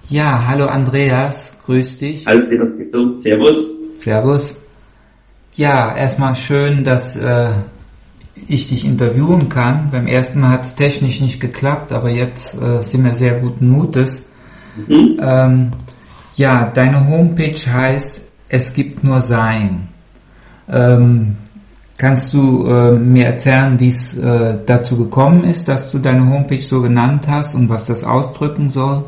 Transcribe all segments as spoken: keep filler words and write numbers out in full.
Ja, hallo Andreas, grüß dich. Hallo Peter, servus. Servus. Ja, erstmal schön, dass äh, ich dich interviewen kann. Beim ersten Mal hat es technisch nicht geklappt, aber jetzt äh, sind wir sehr guten Mutes. Mhm. Ähm, ja, deine Homepage heißt Es gibt nur Sein. Ähm, kannst du äh, mir erzählen, wie es äh, dazu gekommen ist, dass du deine Homepage so genannt hast und was das ausdrücken soll?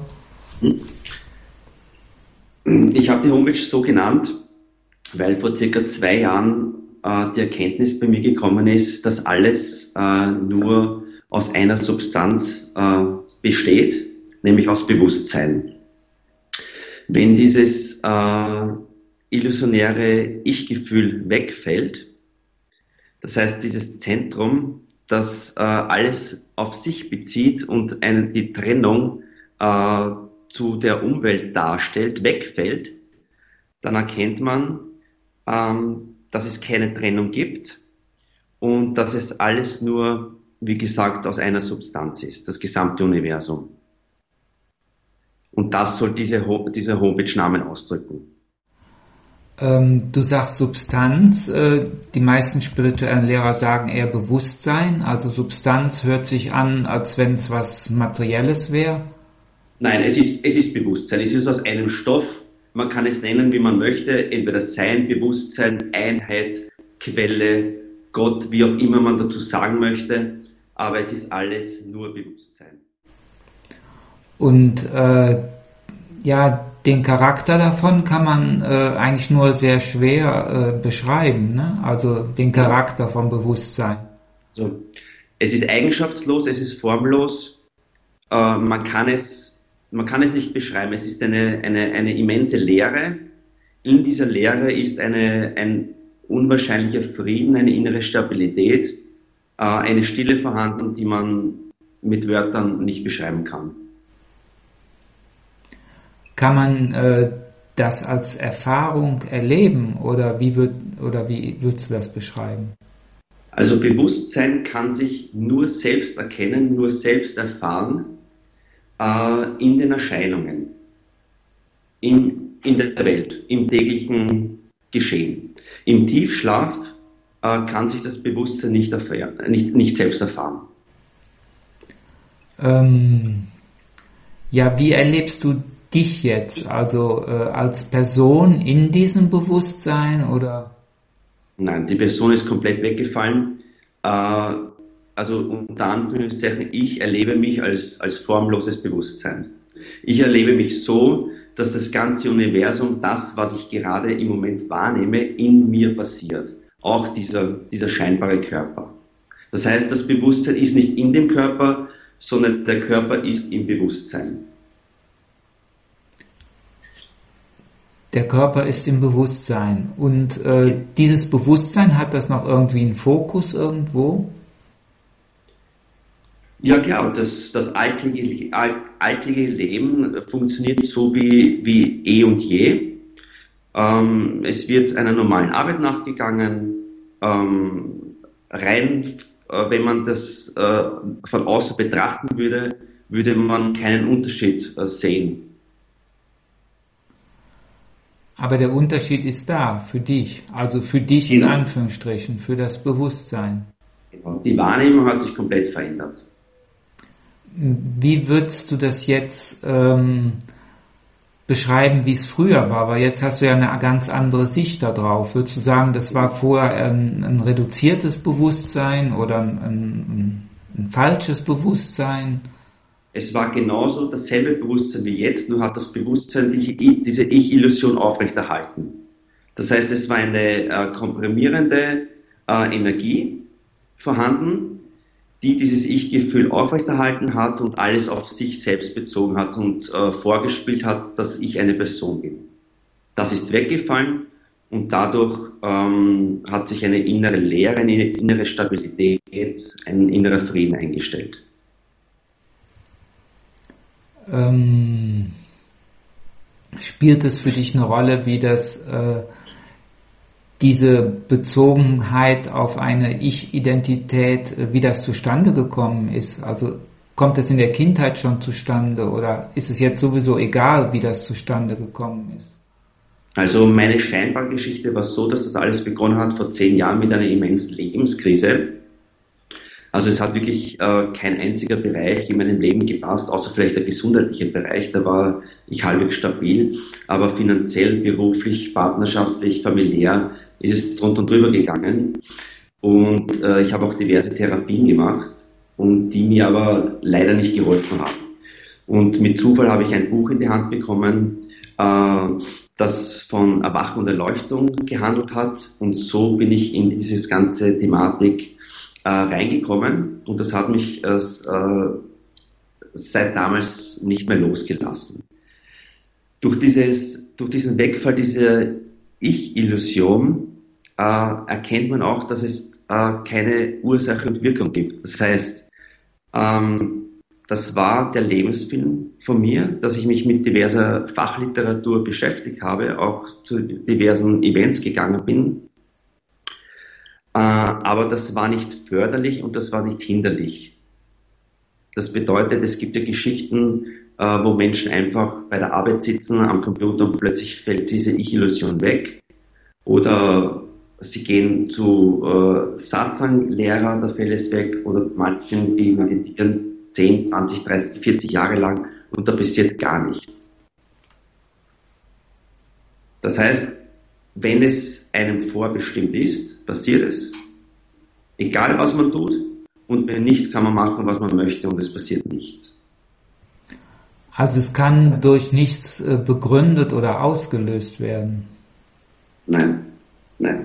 Ich habe die Homepage so genannt, weil vor circa zwei Jahren äh, die Erkenntnis bei mir gekommen ist, dass alles äh, nur aus einer Substanz äh, besteht, nämlich aus Bewusstsein. Wenn dieses äh, illusionäre Ich-Gefühl wegfällt, das heißt dieses Zentrum, das äh, alles auf sich bezieht und eine, die Trennung äh, zu der Umwelt darstellt, wegfällt, dann erkennt man, ähm, dass es keine Trennung gibt und dass es alles nur, wie gesagt, aus einer Substanz ist, das gesamte Universum. Und das soll diese, dieser Homepage-Namen ausdrücken. Ähm, du sagst Substanz, äh, die meisten spirituellen Lehrer sagen eher Bewusstsein, also Substanz hört sich an, als wenn es was Materielles wäre. Nein, es ist, es ist Bewusstsein, es ist aus einem Stoff, man kann es nennen, wie man möchte, entweder Sein, Bewusstsein, Einheit, Quelle, Gott, wie auch immer man dazu sagen möchte, aber es ist alles nur Bewusstsein. Und äh, ja, den Charakter davon kann man äh, eigentlich nur sehr schwer äh, beschreiben, ne? Also den Charakter vom Bewusstsein. So, es ist eigenschaftslos, es ist formlos, äh, man kann es, man kann es nicht beschreiben, es ist eine, eine, eine immense Leere. In dieser Leere ist eine, ein unwahrscheinlicher Frieden, eine innere Stabilität, äh, eine Stille vorhanden, die man mit Wörtern nicht beschreiben kann. Kann man äh, das als Erfahrung erleben oder wie würd, oder wie würdest du das beschreiben? Also Bewusstsein kann sich nur selbst erkennen, nur selbst erfahren äh, in den Erscheinungen, in, in der Welt, im täglichen Geschehen. Im Tiefschlaf äh, kann sich das Bewusstsein nicht, erfahren, nicht, nicht selbst erfahren. Ähm, ja, wie erlebst du dich jetzt, also äh, als Person in diesem Bewusstsein oder? Nein, die Person ist komplett weggefallen. Äh, also unter Anführungszeichen, ich erlebe mich als, als formloses Bewusstsein. Ich erlebe mich so, dass das ganze Universum, das, was ich gerade im Moment wahrnehme, in mir passiert. Auch dieser, dieser scheinbare Körper. Das heißt, das Bewusstsein ist nicht in dem Körper, sondern der Körper ist im Bewusstsein. Der Körper ist im Bewusstsein und äh, dieses Bewusstsein, hat das noch irgendwie einen Fokus irgendwo? Ja klar, das, das alltägliche, alltägliche Leben funktioniert so wie, wie eh und je. Ähm, es wird einer normalen Arbeit nachgegangen, ähm, rein, äh, wenn man das äh, von außen betrachten würde, würde man keinen Unterschied äh, sehen. Aber der Unterschied ist da, für dich, also für dich in Anführungsstrichen, für das Bewusstsein. Die Wahrnehmung hat sich komplett verändert. Wie würdest du das jetzt ähm, beschreiben, wie es früher war? Weil jetzt hast du ja eine ganz andere Sicht darauf. Würdest du sagen, das war vorher ein, ein reduziertes Bewusstsein oder ein, ein, ein falsches Bewusstsein? Es war genauso dasselbe Bewusstsein wie jetzt, nur hat das Bewusstsein die, diese Ich-Illusion aufrechterhalten. Das heißt, es war eine äh, komprimierende äh, Energie vorhanden, die dieses Ich-Gefühl aufrechterhalten hat und alles auf sich selbst bezogen hat und äh, vorgespielt hat, dass ich eine Person bin. Das ist weggefallen und dadurch ähm, hat sich eine innere Leere, eine innere Stabilität, ein innerer Frieden eingestellt. Ähm, spielt es für dich eine Rolle, wie das äh, diese Bezogenheit auf eine Ich-Identität, äh, wie das zustande gekommen ist? Also kommt es in der Kindheit schon zustande oder ist es jetzt sowieso egal, wie das zustande gekommen ist? Also meine scheinbare Geschichte war so, dass das alles begonnen hat vor zehn Jahren mit einer immensen Lebenskrise. Also es hat wirklich äh, kein einziger Bereich in meinem Leben gepasst, außer vielleicht der gesundheitliche Bereich, da war ich halbwegs stabil, aber finanziell, beruflich, partnerschaftlich, familiär ist es drunter und drüber gegangen. Und äh, ich habe auch diverse Therapien gemacht und die mir aber leider nicht geholfen haben. Und mit Zufall habe ich ein Buch in die Hand bekommen, äh, das von Erwachen und Erleuchtung gehandelt hat, und so bin ich in dieses ganze Thematik äh, reingekommen, und das hat mich äh, seit damals nicht mehr losgelassen. Durch dieses, durch diesen Wegfall dieser Ich-Illusion äh, erkennt man auch, dass es äh, keine Ursache und Wirkung gibt. Das heißt, ähm, das war der Lebensfilm von mir, dass ich mich mit diverser Fachliteratur beschäftigt habe, auch zu diversen Events gegangen bin. Äh, aber das war nicht förderlich und das war nicht hinderlich. Das bedeutet, es gibt ja Geschichten, äh, wo Menschen einfach bei der Arbeit sitzen am Computer und plötzlich fällt diese Ich-Illusion weg. Oder sie gehen zu äh, Satsang-Lehrer, da fällt es weg. Oder manchen, die meditieren zehn, zwanzig, dreißig, vierzig Jahre lang und da passiert gar nichts. Das heißt, wenn es einem vorbestimmt ist, passiert es. Egal was man tut, und wenn nicht, kann man machen, was man möchte und es passiert nichts. Also es kann durch nichts begründet oder ausgelöst werden? Nein, nein.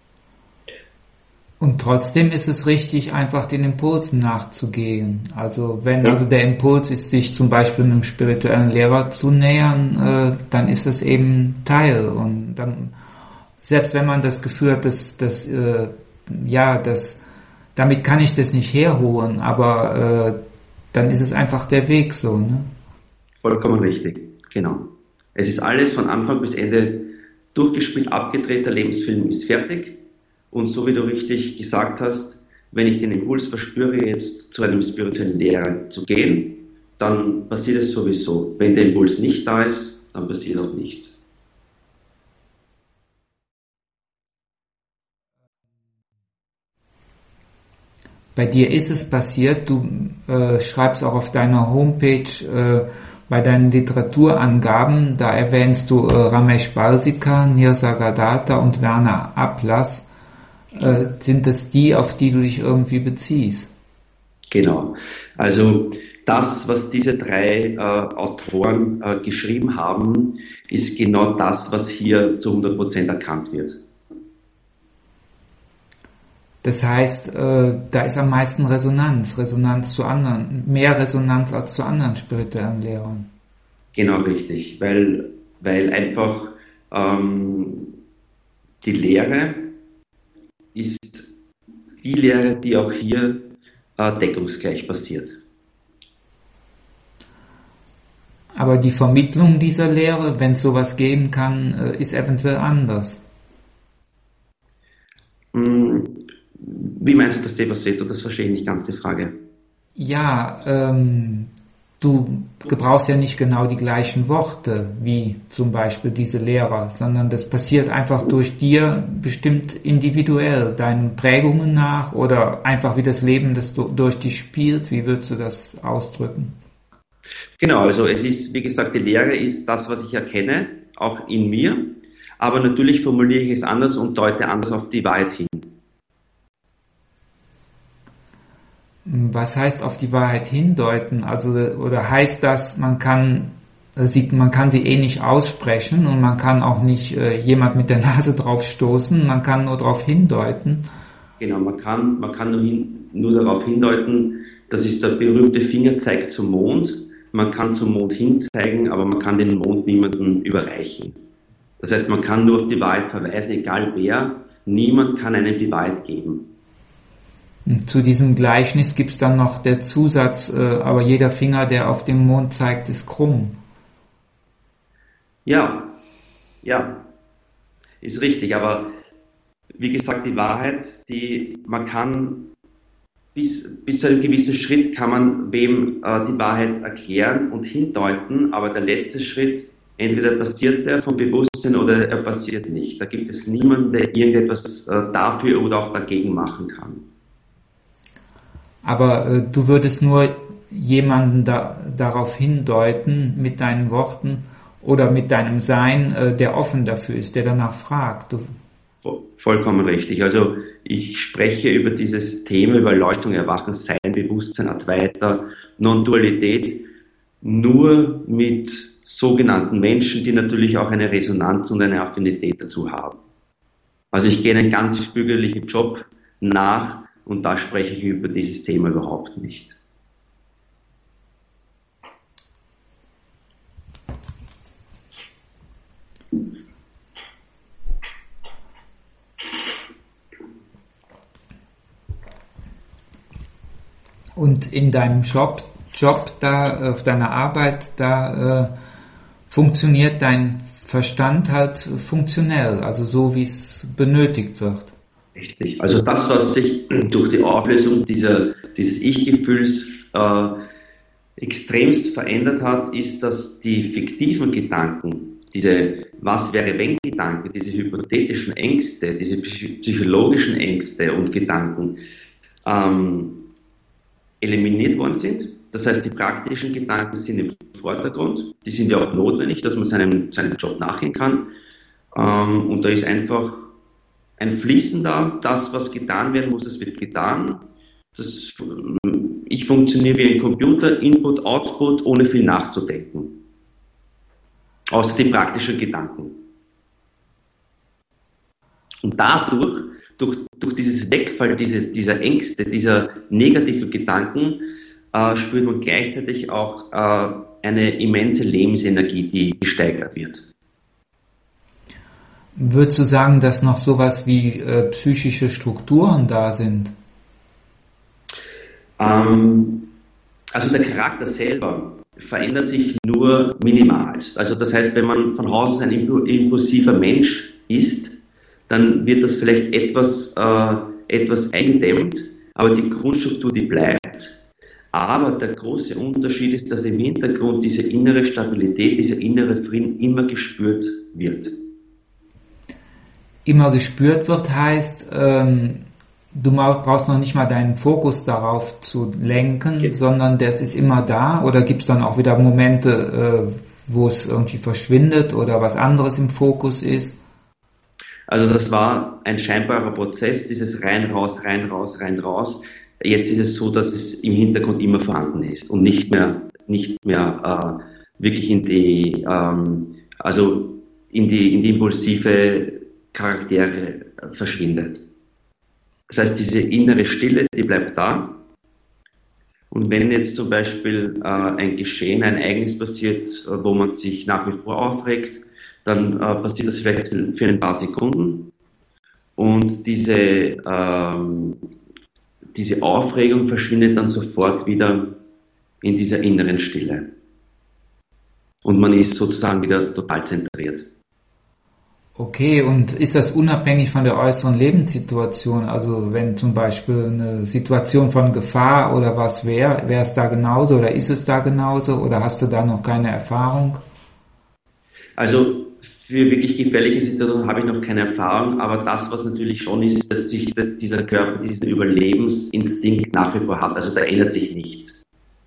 Und trotzdem ist es richtig, einfach den Impulsen nachzugehen. Also wenn Ja. also der Impuls ist, sich zum Beispiel einem spirituellen Lehrer zu nähern, äh, dann ist es eben Teil. Und dann, selbst wenn man das Gefühl hat, dass, dass äh, ja, das, damit kann ich das nicht herholen, aber äh, dann ist es einfach der Weg so, ne? Vollkommen richtig, genau. Es ist alles von Anfang bis Ende durchgespielt, abgedreht, der Lebensfilm ist fertig. Und so wie du richtig gesagt hast, wenn ich den Impuls verspüre, jetzt zu einem spirituellen Lehrer zu gehen, dann passiert es sowieso. Wenn der Impuls nicht da ist, dann passiert auch nichts. Bei dir ist es passiert, du äh, schreibst auch auf deiner Homepage äh, bei deinen Literaturangaben, da erwähnst du äh, Ramesh Balsika, Nisargadatta und Werner Ablass. Äh, sind das die, auf die du dich irgendwie beziehst? Genau. Also das, was diese drei äh, Autoren äh, geschrieben haben, ist genau das, was hier zu hundert Prozent erkannt wird. Das heißt, äh, da ist am meisten Resonanz, Resonanz zu anderen, mehr Resonanz als zu anderen spirituellen Lehrern. Genau, richtig, weil, weil einfach ähm, die Lehre ist die Lehre, die auch hier äh, deckungsgleich passiert. Aber die Vermittlung dieser Lehre, wenn es sowas geben kann, äh, ist eventuell anders. Hm, wie meinst du das, Devaseto? Das verstehe ich nicht ganz, die Frage. Ja, ähm, du gebrauchst ja nicht genau die gleichen Worte wie zum Beispiel diese Lehrer, sondern das passiert einfach durch dir bestimmt individuell, deinen Prägungen nach oder einfach wie das Leben das durch dich spielt. Wie würdest du das ausdrücken? Genau, also es ist, wie gesagt, die Lehre ist das, was ich erkenne, auch in mir, aber natürlich formuliere ich es anders und deute anders auf die Wahrheit hin. Was heißt auf die Wahrheit hindeuten? Also, oder heißt das, man kann sie, man kann sie eh nicht aussprechen und man kann auch nicht äh, jemand mit der Nase drauf stoßen, man kann nur darauf hindeuten? Genau, man kann, man kann nur, hin, nur darauf hindeuten, das ist der berühmte Fingerzeig zum Mond. Man kann zum Mond hinzeigen, aber man kann den Mond niemandem überreichen. Das heißt, man kann nur auf die Wahrheit verweisen, egal wer. Niemand kann einem die Wahrheit geben. Zu diesem Gleichnis gibt es dann noch der Zusatz, äh, aber jeder Finger, der auf den Mond zeigt, ist krumm. Ja, ja, ist richtig, aber wie gesagt, die Wahrheit, die man kann, bis, bis zu einem gewissen Schritt kann man wem äh, die Wahrheit erklären und hindeuten, aber der letzte Schritt, entweder passiert er vom Bewusstsein oder er passiert nicht. Da gibt es niemanden, der irgendetwas äh, dafür oder auch dagegen machen kann. Aber äh, du würdest nur jemanden da, darauf hindeuten mit deinen Worten oder mit deinem Sein, äh, der offen dafür ist, der danach fragt. Du Vollkommen richtig. Also ich spreche über dieses Thema, über Erleuchtung, Erwachen, Sein, Bewusstsein, Advaita, Non-Dualität nur mit sogenannten Menschen, die natürlich auch eine Resonanz und eine Affinität dazu haben. Also ich gehe einen ganz bürgerlichen Job nach und da spreche ich über dieses Thema überhaupt nicht. Und in deinem Job, Job da, auf deiner Arbeit, da äh, funktioniert dein Verstand halt funktionell, also so wie es benötigt wird. Richtig. Also das, was sich durch die Auflösung dieser, dieses Ich-Gefühls äh, extremst verändert hat, ist, dass die fiktiven Gedanken, diese Was-wäre-wenn-Gedanken, diese hypothetischen Ängste, diese psychologischen Ängste und Gedanken ähm, eliminiert worden sind. Das heißt, die praktischen Gedanken sind im Vordergrund. Die sind ja auch notwendig, dass man seinem, seinem Job nachgehen kann. Ähm, und da ist einfach ein Fließen da. Das, was getan werden muss, das wird getan. Das, ich funktioniere wie ein Computer, Input, Output, ohne viel nachzudenken. Außer die praktischen Gedanken. Und dadurch, durch, durch dieses Wegfall dieses, dieser Ängste, dieser negativen Gedanken, äh, spürt man gleichzeitig auch äh, eine immense Lebensenergie, die gesteigert wird. Würdest du sagen, dass noch sowas wie äh, psychische Strukturen da sind? Ähm, also der Charakter selber verändert sich nur minimalst. Also das heißt, wenn man von Haus aus ein impulsiver Mensch ist, dann wird das vielleicht etwas, äh, etwas eingedämmt, aber die Grundstruktur, die bleibt. Aber der große Unterschied ist, dass im Hintergrund diese innere Stabilität, dieser innere Frieden immer gespürt wird. Immer gespürt wird heißt, ähm, du brauchst noch nicht mal deinen Fokus darauf zu lenken, okay, sondern das ist immer da, oder gibt es dann auch wieder Momente, äh, wo es irgendwie verschwindet oder was anderes im Fokus ist? Also das war ein scheinbarer Prozess, dieses rein, raus, rein, raus, rein, raus. Jetzt ist es so, dass es im Hintergrund immer vorhanden ist und nicht mehr, nicht mehr äh, wirklich in die, ähm, also in die, in die impulsive Charaktere verschwindet. Das heißt, diese innere Stille, die bleibt da. Und wenn jetzt zum Beispiel äh, ein Geschehen, ein Ereignis passiert, äh, wo man sich nach wie vor aufregt, dann äh, passiert das vielleicht für, für ein paar Sekunden. Und diese, ähm, diese Aufregung verschwindet dann sofort wieder in dieser inneren Stille. Und man ist sozusagen wieder total zentriert. Okay, und ist das unabhängig von der äußeren Lebenssituation? Also wenn zum Beispiel eine Situation von Gefahr oder was wäre, wäre es da genauso oder ist es da genauso oder hast du da noch keine Erfahrung? Also für wirklich gefährliche Situationen habe ich noch keine Erfahrung, aber das, was natürlich schon ist, dass sich dass dieser Körper diesen Überlebensinstinkt nach wie vor hat. Also da ändert sich nichts.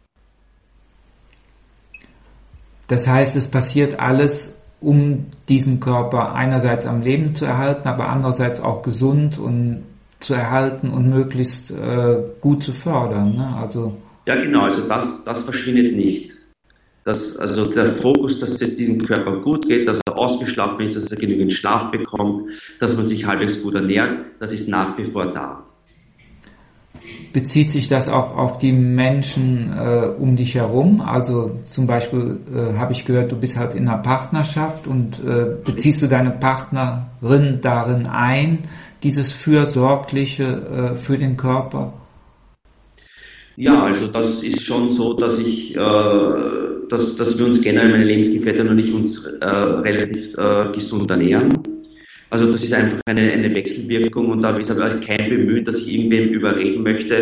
Das heißt, es passiert alles, um diesen Körper einerseits am Leben zu erhalten, aber andererseits auch gesund und zu erhalten und möglichst äh, gut zu fördern. Ne? Also ja, genau, also das, das verschwindet nicht. Das, also der Fokus, dass es diesem Körper gut geht, dass er ausgeschlafen ist, dass er genügend Schlaf bekommt, dass man sich halbwegs gut ernährt, das ist nach wie vor da. Bezieht sich das auch auf die Menschen äh, um dich herum? Also zum Beispiel äh, habe ich gehört, du bist halt in einer Partnerschaft und äh, beziehst du deine Partnerin darin ein, dieses Fürsorgliche äh, für den Körper? Ja, also das ist schon so, dass ich, äh, dass, dass wir uns generell, meine Lebensgefährtin und ich, uns äh, relativ äh, gesund ernähren. Also das ist einfach eine, eine Wechselwirkung und da ist aber kein Bemühen, dass ich irgendwem überreden möchte,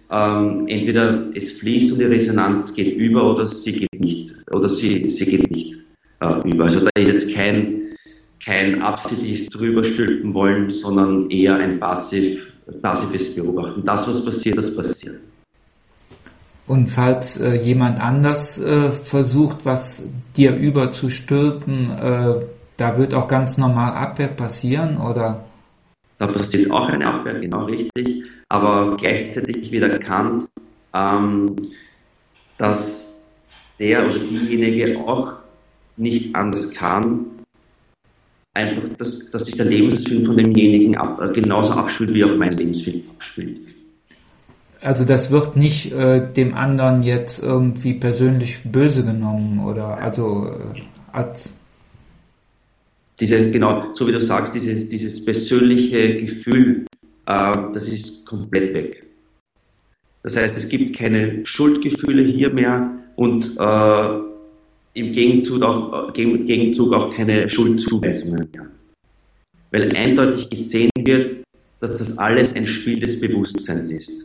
ähm, entweder es fließt und die Resonanz geht über oder sie geht nicht, oder sie, sie geht nicht äh, über. Also da ist jetzt kein, kein absichtliches Drüberstülpen wollen, sondern eher ein passiv, passives Beobachten. Das, was passiert, das passiert. Und falls äh, jemand anders äh, versucht, was dir überzustülpen, äh, da wird auch ganz normal Abwehr passieren, oder? Da passiert auch eine Abwehr, genau richtig, aber gleichzeitig wird erkannt, ähm, dass der oder diejenige auch nicht anders kann, einfach, dass, dass sich der Lebensfilm von demjenigen ab, äh, genauso abspielt, wie auch mein Lebensfilm abspielt. Also das wird nicht äh, dem anderen jetzt irgendwie persönlich böse genommen, oder also äh, als Diese, genau, so wie du sagst, dieses, dieses persönliche Gefühl, äh, das ist komplett weg. Das heißt, es gibt keine Schuldgefühle hier mehr und äh, im Gegenzug auch, äh, im Gegenzug auch keine Schuldzuweisungen mehr. Weil eindeutig gesehen wird, dass das alles ein Spiel des Bewusstseins ist.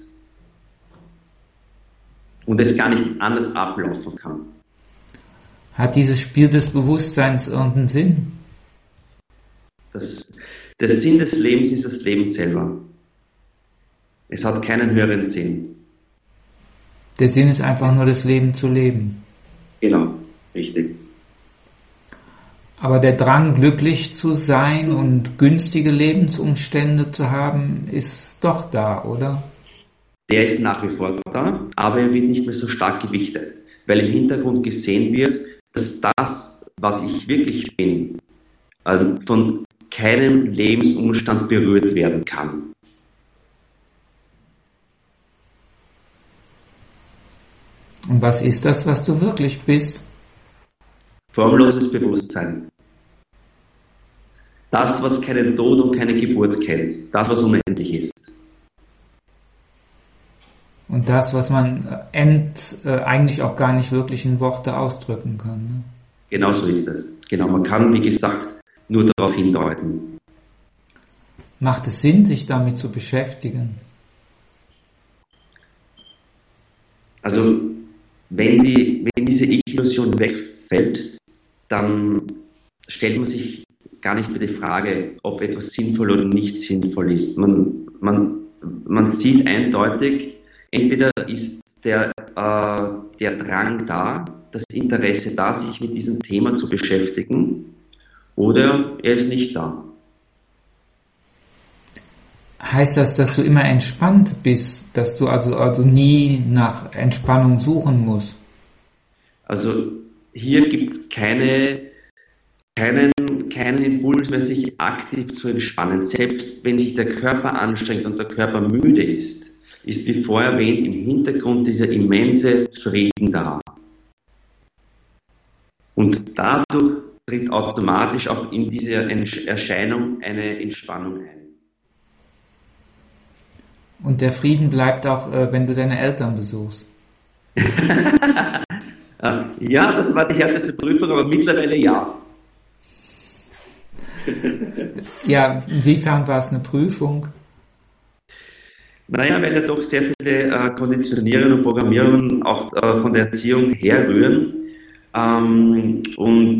Und es gar nicht anders ablaufen kann. Hat dieses Spiel des Bewusstseins irgendeinen Sinn? Das, der Sinn des Lebens ist das Leben selber. Es hat keinen höheren Sinn. Der Sinn ist einfach nur, das Leben zu leben. Genau, richtig. Aber der Drang, glücklich zu sein und günstige Lebensumstände zu haben, ist doch da, oder? Der ist nach wie vor da, aber er wird nicht mehr so stark gewichtet, weil im Hintergrund gesehen wird, dass das, was ich wirklich bin, also von keinem Lebensumstand berührt werden kann. Und was ist das, was du wirklich bist? Formloses Bewusstsein. Das, was keinen Tod und keine Geburt kennt. Das, was unendlich ist. Und das, was man end, äh, eigentlich auch gar nicht wirklich in Worte ausdrücken kann. Ne? Genau so ist es. Genau, man kann, wie gesagt, nur darauf hindeuten. Macht es Sinn, sich damit zu beschäftigen? Also, wenn, die, wenn diese Ich-Illusion wegfällt, dann stellt man sich gar nicht mehr die Frage, ob etwas sinnvoll oder nicht sinnvoll ist. Man, man, man sieht eindeutig, entweder ist der, äh, der Drang da, das Interesse da, sich mit diesem Thema zu beschäftigen, oder er ist nicht da. Heißt das, dass du immer entspannt bist, dass du also, also nie nach Entspannung suchen musst? Also hier gibt es keine, keinen, keinen Impuls mehr, sich aktiv zu entspannen. Selbst wenn sich der Körper anstrengt und der Körper müde ist, ist wie vorher erwähnt im Hintergrund dieser immense Frieden da. Und dadurch tritt automatisch auch in dieser Erscheinung eine Entspannung ein. Und der Frieden bleibt auch, äh, wenn du deine Eltern besuchst. Ja, das war die härteste Prüfung, aber mittlerweile ja. Ja, inwiefern war es eine Prüfung? Naja, weil ja doch sehr viele äh, Konditionierungen und Programmierungen auch äh, von der Erziehung herrühren. Ähm, und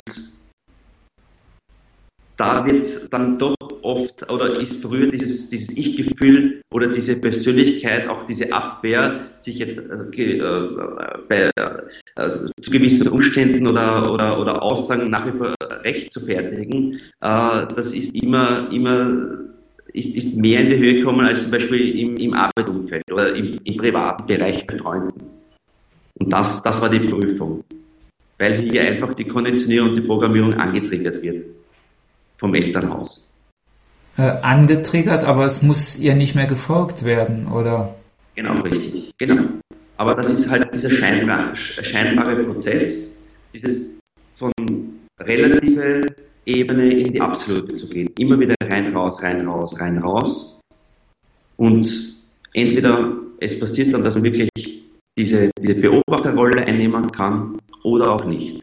da wird dann doch oft, oder ist früher dieses, dieses Ich-Gefühl oder diese Persönlichkeit, auch diese Abwehr, sich jetzt äh, äh, bei, äh, zu gewissen Umständen oder, oder, oder Aussagen nach wie vor recht zu fertigen, äh, das ist immer, immer ist, ist mehr in die Höhe gekommen als zum Beispiel im, im Arbeitsumfeld oder im, im privaten Bereich bei Freunden. Und das, das war die Prüfung, weil hier einfach die Konditionierung und die Programmierung angetriggert wird vom Elternhaus. Äh, angetriggert, aber es muss ihr nicht mehr gefolgt werden, oder? Genau, richtig, genau. Aber das ist halt dieser scheinbare, scheinbare Prozess, dieses von relativer Ebene in die absolute zu gehen. Immer wieder rein, raus, rein, raus, rein, raus. Und entweder es passiert dann, dass man wirklich diese, diese Beobachterrolle einnehmen kann oder auch nicht.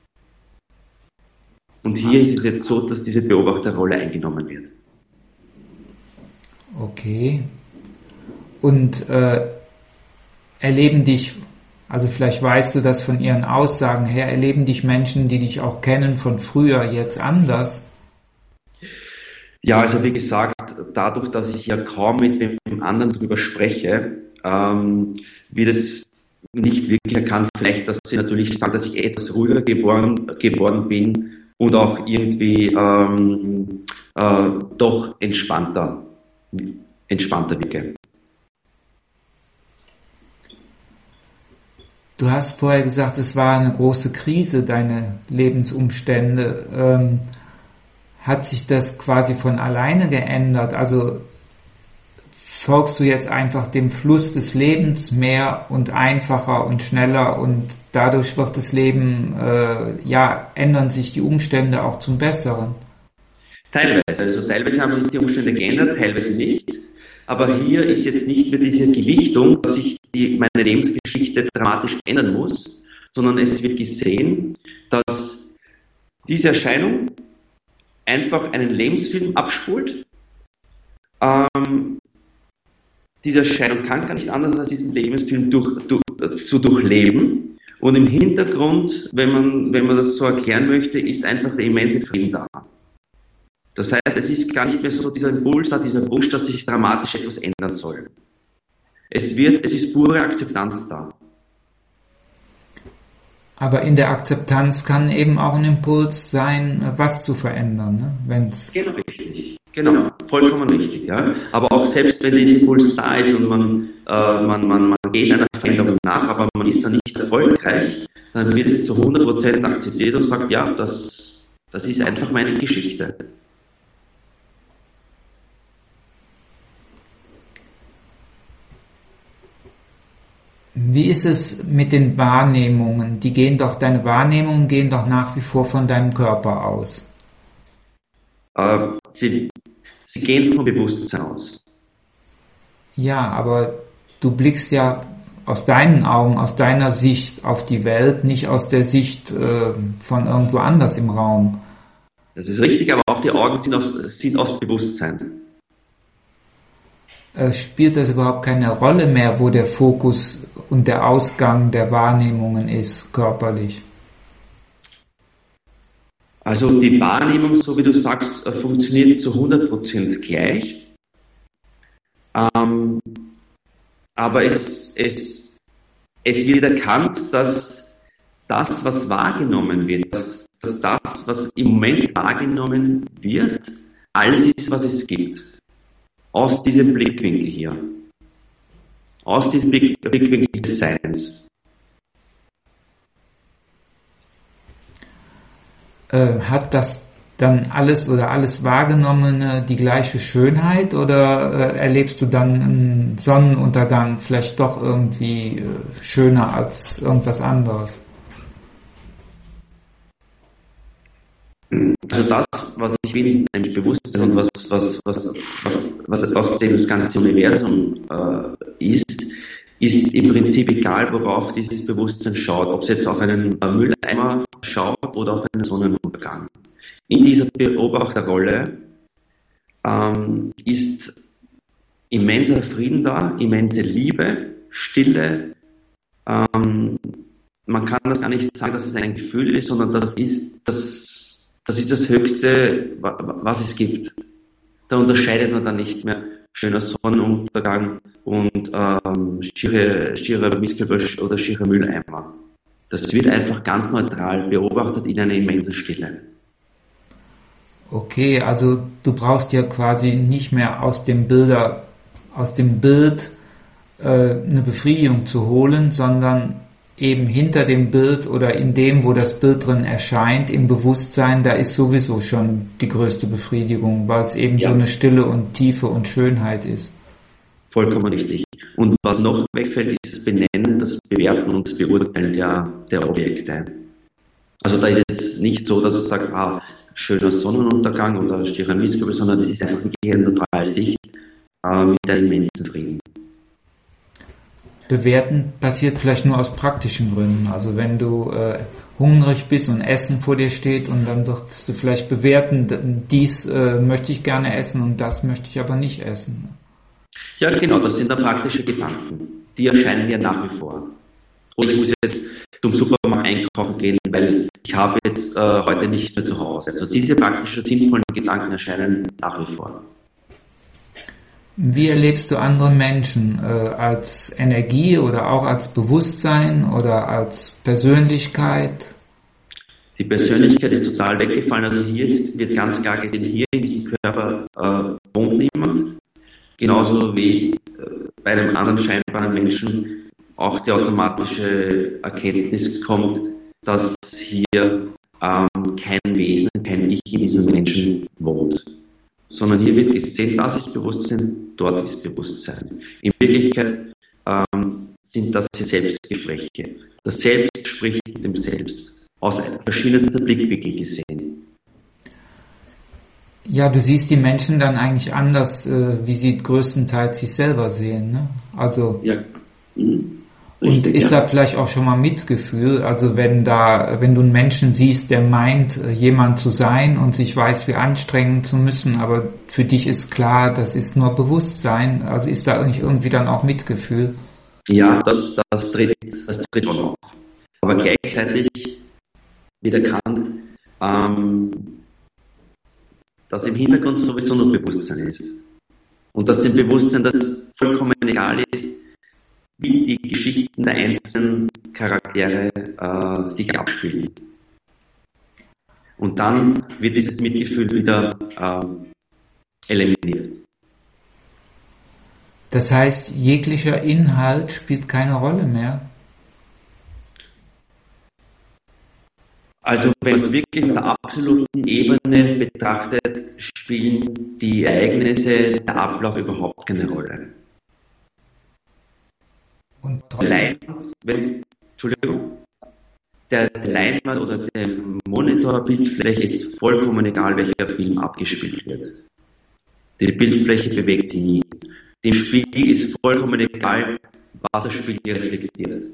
Und hier ist es jetzt so, dass diese Beobachterrolle eingenommen wird. Okay. Und äh, erleben dich, also vielleicht weißt du das von ihren Aussagen her, erleben dich Menschen, die dich auch kennen von früher, jetzt anders? Ja, also wie gesagt, dadurch, dass ich ja kaum mit dem anderen drüber spreche, ähm, wird es nicht wirklich erkannt. Vielleicht, dass sie natürlich sagen, dass ich etwas ruhiger geworden, geworden bin und auch irgendwie ähm, äh, doch entspannter, entspannter wirke. Du hast vorher gesagt, es war eine große Krise, deine Lebensumstände. Ähm, hat sich das quasi von alleine geändert? Also folgst du jetzt einfach dem Fluss des Lebens mehr und einfacher und schneller und dadurch wird das Leben, äh, ja, ändern sich die Umstände auch zum Besseren? Teilweise, also teilweise haben sich die Umstände geändert, teilweise nicht. Aber hier ist jetzt nicht mehr diese Gewichtung, dass sich die, meine Lebensgeschichte dramatisch ändern muss, sondern es wird gesehen, dass diese Erscheinung einfach einen Lebensfilm abspult. Ähm, diese Erscheinung kann gar nicht anders als diesen Lebensfilm durch, durch, zu durchleben. Und im Hintergrund, wenn man, wenn man das so erklären möchte, ist einfach der immense Frieden da. Das heißt, es ist gar nicht mehr so dieser Impuls, dieser Wunsch, dass sich dramatisch etwas ändern soll. Es wird, es ist pure Akzeptanz da. Aber in der Akzeptanz kann eben auch ein Impuls sein, was zu verändern, ne? Wenn's genau, richtig. Genau, vollkommen richtig. Ja. Aber auch selbst wenn dieser Impuls da ist und man, äh, man, man, man geht einer Veränderung nach, aber man ist dann nicht erfolgreich, dann wird es zu hundert Prozent akzeptiert und sagt, ja, das, das ist einfach meine Geschichte. Wie ist es mit den Wahrnehmungen? Die gehen doch, deine Wahrnehmungen gehen doch nach wie vor von deinem Körper aus. Äh, sie, sie gehen vom Bewusstsein aus. Ja, aber du blickst ja aus deinen Augen, aus deiner Sicht auf die Welt, nicht aus der Sicht äh, von irgendwo anders im Raum. Das ist richtig, aber auch die Augen sind aus, sind aus Bewusstsein. Äh, spielt das überhaupt keine Rolle mehr, wo der Fokus und der Ausgang der Wahrnehmungen ist, körperlich? Also die Wahrnehmung, so wie du sagst, funktioniert zu hundert Prozent gleich. Ähm, aber es, es, es wird erkannt, dass das, was wahrgenommen wird, dass, dass das, was im Moment wahrgenommen wird, alles ist, was es gibt. Aus diesem Blickwinkel hier. Aus diesem Blick, Blickwinkel des Seins. Äh, hat das dann alles oder alles Wahrgenommene die gleiche Schönheit oder äh, erlebst du dann einen Sonnenuntergang vielleicht doch irgendwie äh, schöner als irgendwas anderes? Also das, was ich wenig eigentlich bewusst bin und was, was, was, was, was aus dem das ganze Universum äh, ist, ist im Prinzip egal, worauf dieses Bewusstsein schaut, ob es jetzt auf einen Mülleimer schaut oder auf einen Sonnenuntergang. In dieser Beobachterrolle ähm, ist immenser Frieden da, immense Liebe, Stille. Ähm, man kann das gar nicht sagen, dass es ein Gefühl ist, sondern das ist das Das ist das Höchste, was es gibt. Da unterscheidet man dann nicht mehr schöner Sonnenuntergang und ähm, schiere, schiere Mistelbösch oder schiere Mülleimer. Das wird einfach ganz neutral beobachtet in einer immensen Stille. Okay, also du brauchst ja quasi nicht mehr aus dem Bilder, aus dem Bild äh, eine Befriedigung zu holen, sondern eben hinter dem Bild oder in dem, wo das Bild drin erscheint, im Bewusstsein, da ist sowieso schon die größte Befriedigung, weil es eben ja. so eine Stille und Tiefe und Schönheit ist. Vollkommen richtig. Und was noch wegfällt, ist das Benennen, das Bewerten und das Beurteilen der, der Objekte. Also da ist es nicht so, dass es sagt, ah, schöner Sonnenuntergang oder schierer Mistkübel, sondern es ist einfach eine gehirnneutrale Sicht äh, mit einem immensen Frieden. Bewerten passiert vielleicht nur aus praktischen Gründen. Also wenn du äh, hungrig bist und Essen vor dir steht und dann wirst du vielleicht bewerten, dies äh, möchte ich gerne essen und das möchte ich aber nicht essen. Ja, genau, das sind dann praktische Gedanken. die erscheinen ja nach wie vor. Oder ich muss jetzt zum Supermarkt einkaufen gehen, weil ich habe jetzt äh, heute nicht mehr zu Hause. Also diese praktischen sinnvollen Gedanken erscheinen nach wie vor. Wie erlebst du andere Menschen? Äh, als Energie oder auch als Bewusstsein oder als Persönlichkeit? Die Persönlichkeit ist total weggefallen. Also hier ist, wird ganz klar gesehen, hier in diesem Körper äh, wohnt niemand. Genauso wie äh, bei einem anderen scheinbaren Menschen auch die automatische Erkenntnis kommt, dass hier ähm, kein Wesen, kein Ich in diesem Menschen wohnt. Sondern hier wird gesehen, das ist Bewusstsein, dort ist Bewusstsein. In Wirklichkeit ähm, sind das hier Selbstgespräche. Das Selbst spricht mit dem Selbst, aus verschiedensten Blickwinkeln gesehen. Ja, du siehst die Menschen dann eigentlich anders, äh, wie sie größtenteils sich selber sehen, ne? Also ja. Mhm. Und Richtig, ist ja. da vielleicht auch schon mal Mitgefühl? Also wenn da, wenn du einen Menschen siehst, der meint, jemand zu sein und sich weiß, wie anstrengen zu müssen, aber für dich ist klar, das ist nur Bewusstsein. Also ist da eigentlich irgendwie dann auch Mitgefühl? Ja, das, das, tritt, das tritt schon auf. Aber gleichzeitig wird erkannt, ähm, dass im Hintergrund sowieso nur Bewusstsein ist. Und dass dem Bewusstsein das vollkommen egal ist, wie die Geschichten der einzelnen Charaktere äh, sich abspielen. Und dann wird dieses Mitgefühl wieder ähm, eliminiert. Das heißt, jeglicher Inhalt spielt keine Rolle mehr? Also wenn man es wirklich in der absoluten Ebene betrachtet, spielen die Ereignisse, der Ablauf überhaupt keine Rolle. Und Leinwand, wenn, Entschuldigung, der Leinwand oder der Monitorbildfläche ist vollkommen egal, welcher Film abgespielt wird. Die Bildfläche bewegt sich nie. Dem Spiegel ist vollkommen egal, was das Spiegel reflektiert.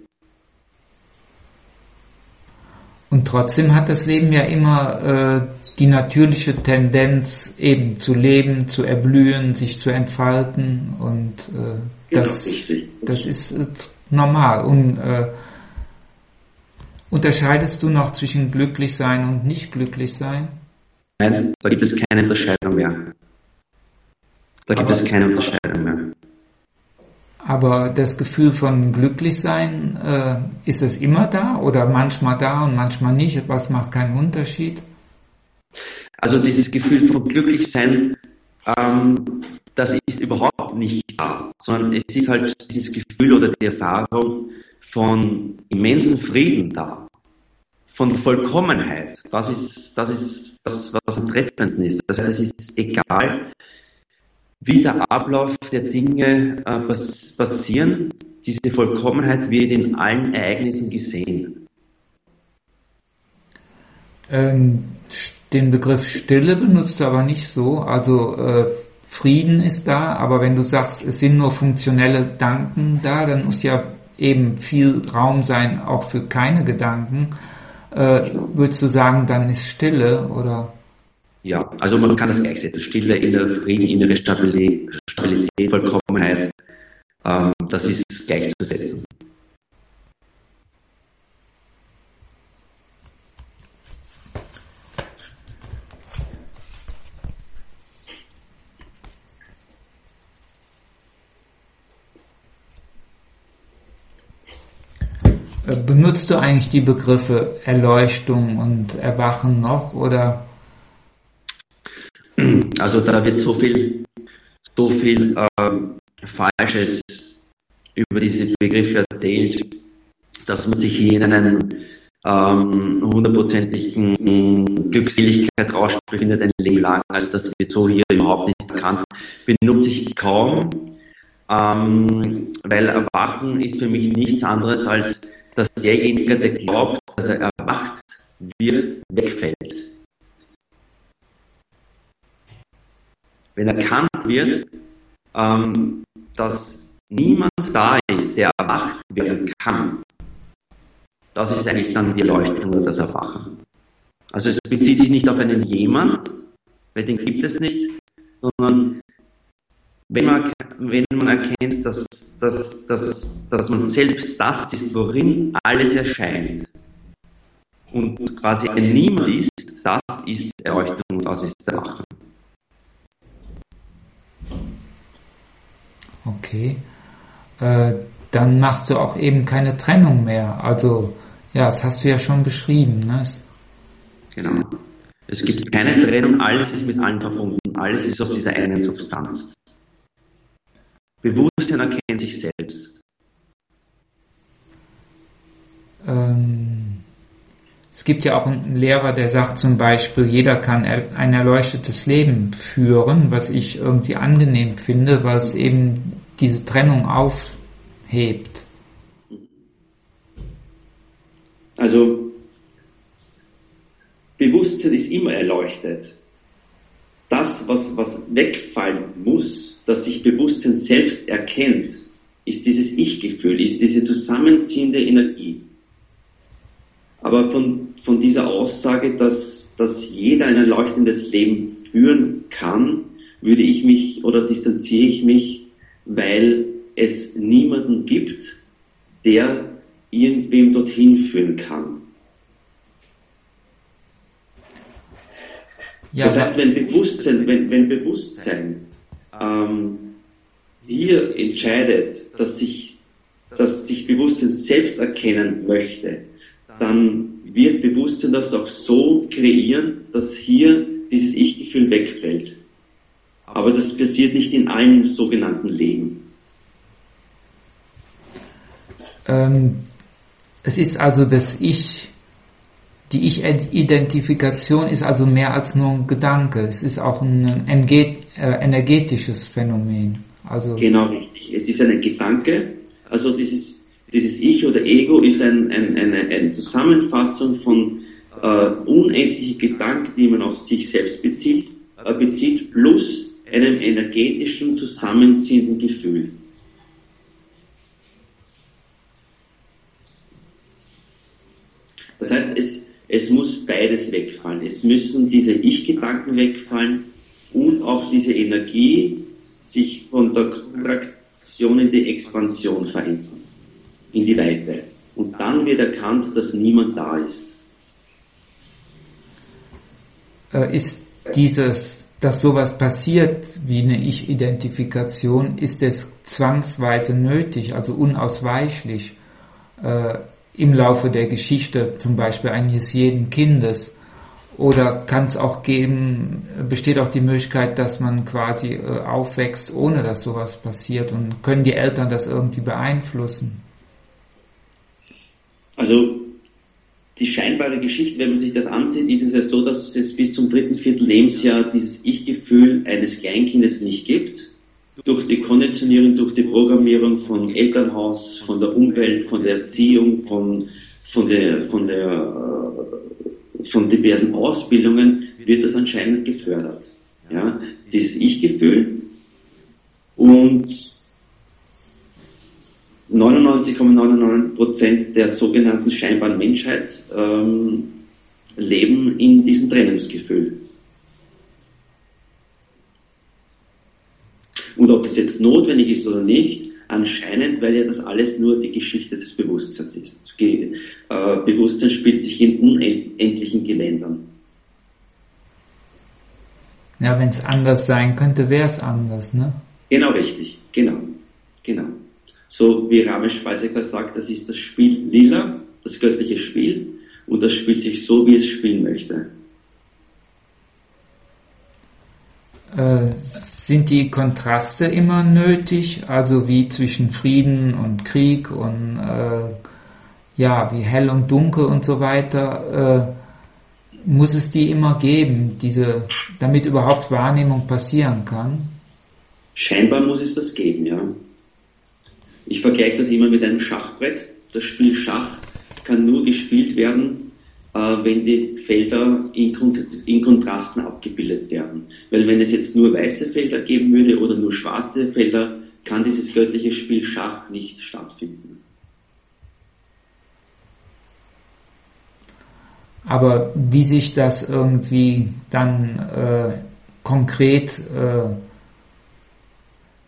Und trotzdem hat das Leben ja immer äh, die natürliche Tendenz, eben zu leben, zu erblühen, sich zu entfalten und äh, das, Genau, das ist äh, normal. Und äh, unterscheidest du noch zwischen glücklich sein und nicht glücklich sein? Nein, da gibt es keine Unterscheidung mehr. Da gibt Aber, es keine Unterscheidung mehr. Aber das Gefühl von glücklich sein, äh, ist es immer da oder manchmal da und manchmal nicht? Was macht keinen Unterschied? Also dieses Gefühl von glücklich sein, ähm, das ist überhaupt nicht da, sondern es ist halt dieses Gefühl oder die Erfahrung von immensen Frieden da, von Vollkommenheit. Das ist das, ist das was am treffendsten ist. Das heißt, es ist egal, wie der Ablauf der Dinge äh, pass- passieren, diese Vollkommenheit wird in allen Ereignissen gesehen. Ähm, den Begriff Stille benutzt du aber nicht so. Also äh, Frieden ist da, aber wenn du sagst, es sind nur funktionelle Gedanken da, dann muss ja eben viel Raum sein, auch für keine Gedanken. Äh, würdest du sagen, dann ist Stille oder? Ja, also man kann das gleichsetzen. Stille, innerer Frieden, innere Stabilität, Stabilität Vollkommenheit, ähm, das ist gleichzusetzen. Benutzt du eigentlich die Begriffe Erleuchtung und Erwachen noch oder? Also da wird so viel, so viel ähm, Falsches über diese Begriffe erzählt, dass man sich hier in einem ähm, hundertprozentigen Glückseligkeit-Rausch befindet ein Leben lang. Also das wird so hier überhaupt nicht erkannt. Benutze ich kaum, ähm, weil Erwachen ist für mich nichts anderes als, dass derjenige, der glaubt, dass er erwacht wird, wegfällt. Wenn erkannt wird, ähm, dass niemand da ist, der erwacht werden kann, das ist eigentlich dann die Erleuchtung oder das Erwachen. Also es bezieht sich nicht auf einen jemand, weil den gibt es nicht, sondern Wenn man, wenn man erkennt, dass, dass, dass, dass man selbst das ist, worin alles erscheint und quasi ein Niemand ist, das ist Erleuchtung und das ist Erwachen. Okay. Äh, dann machst du auch eben keine Trennung mehr. Also, ja, das hast du ja schon beschrieben. Ne? Genau. Es gibt keine Trennung, alles ist mit allem verbunden, alles ist aus dieser einen Substanz. Bewusstsein erkennt sich selbst. Ähm, es gibt ja auch einen Lehrer, der sagt zum Beispiel, jeder kann ein erleuchtetes Leben führen, was ich irgendwie angenehm finde, weil es eben diese Trennung aufhebt. Also, Bewusstsein ist immer erleuchtet. Das, was, was wegfallen muss, dass sich Bewusstsein selbst erkennt, ist dieses Ich-Gefühl, ist diese zusammenziehende Energie. Aber von, von dieser Aussage, dass, dass jeder ein erleuchtendes Leben führen kann, würde ich mich oder distanziere ich mich, weil es niemanden gibt, der irgendwem dorthin führen kann. Ja, das heißt, wenn Bewusstsein, wenn, wenn Bewusstsein ähm, hier entscheidet, dass sich, dass sich Bewusstsein selbst erkennen möchte, dann wird Bewusstsein das auch so kreieren, dass hier dieses Ich-Gefühl wegfällt. Aber das passiert nicht in allen sogenannten Leben. Ähm, es ist also das Ich, die Ich-Identifikation ist also mehr als nur ein Gedanke. Es ist auch ein energetisches Phänomen. Also genau richtig. Es ist ein Gedanke. Also dieses, dieses Ich oder Ego ist ein, ein, eine, eine Zusammenfassung von äh, unendlichen Gedanken, die man auf sich selbst bezieht, äh, bezieht, plus einem energetischen, zusammenziehenden Gefühl. Das heißt, es, es muss beides wegfallen. Es müssen diese Ich-Gedanken wegfallen und auch diese Energie sich von der Kontraktion in die Expansion verändern, in die Weite. Und dann wird erkannt, dass niemand da ist. Äh, ist dieses, dass sowas passiert wie eine Ich-Identifikation, ist es zwangsweise nötig, also unausweichlich, äh, im Laufe der Geschichte, zum Beispiel eines jeden Kindes? Oder kann es auch geben, besteht auch die Möglichkeit, dass man quasi äh, aufwächst, ohne dass sowas passiert? Und können die Eltern das irgendwie beeinflussen? Also die scheinbare Geschichte, wenn man sich das ansieht, ist es ja so, dass es bis zum dritten Viertel Lebensjahr dieses Ich-Gefühl eines Kleinkindes nicht gibt. Durch die Konditionierung, durch die Programmierung von Elternhaus, von der Umwelt, von der Erziehung, von, von der, von der, von diversen Ausbildungen wird das anscheinend gefördert. Ja, dieses Ich-Gefühl. Und neunundneunzig Komma neunundneunzig Prozent der sogenannten scheinbaren Menschheit ähm, leben in diesem Trennungsgefühl. Und ob das jetzt notwendig ist oder nicht, anscheinend, weil ja das alles nur die Geschichte des Bewusstseins ist. Ge- äh, Bewusstsein spielt sich in unendlichen Gewändern. Ja, wenn es anders sein könnte, wäre es anders, ne? Genau richtig, genau, genau. So wie Ramesh Speiseker sagt, das ist das Spiel Lila, das göttliche Spiel, und das spielt sich so, wie es spielen möchte. Äh, sind die Kontraste immer nötig, also wie zwischen Frieden und Krieg und äh, ja, wie hell und dunkel und so weiter, äh, muss es die immer geben, diese, damit überhaupt Wahrnehmung passieren kann? Scheinbar muss es das geben, ja. Ich vergleiche das immer mit einem Schachbrett. Das Spiel Schach kann nur gespielt werden, äh, wenn die Felder in, Kont- in Kontrasten abgebildet werden. Weil wenn es jetzt nur weiße Felder geben würde oder nur schwarze Felder, kann dieses göttliche Spiel Schach nicht stattfinden. Aber wie sich das irgendwie dann äh, konkret äh,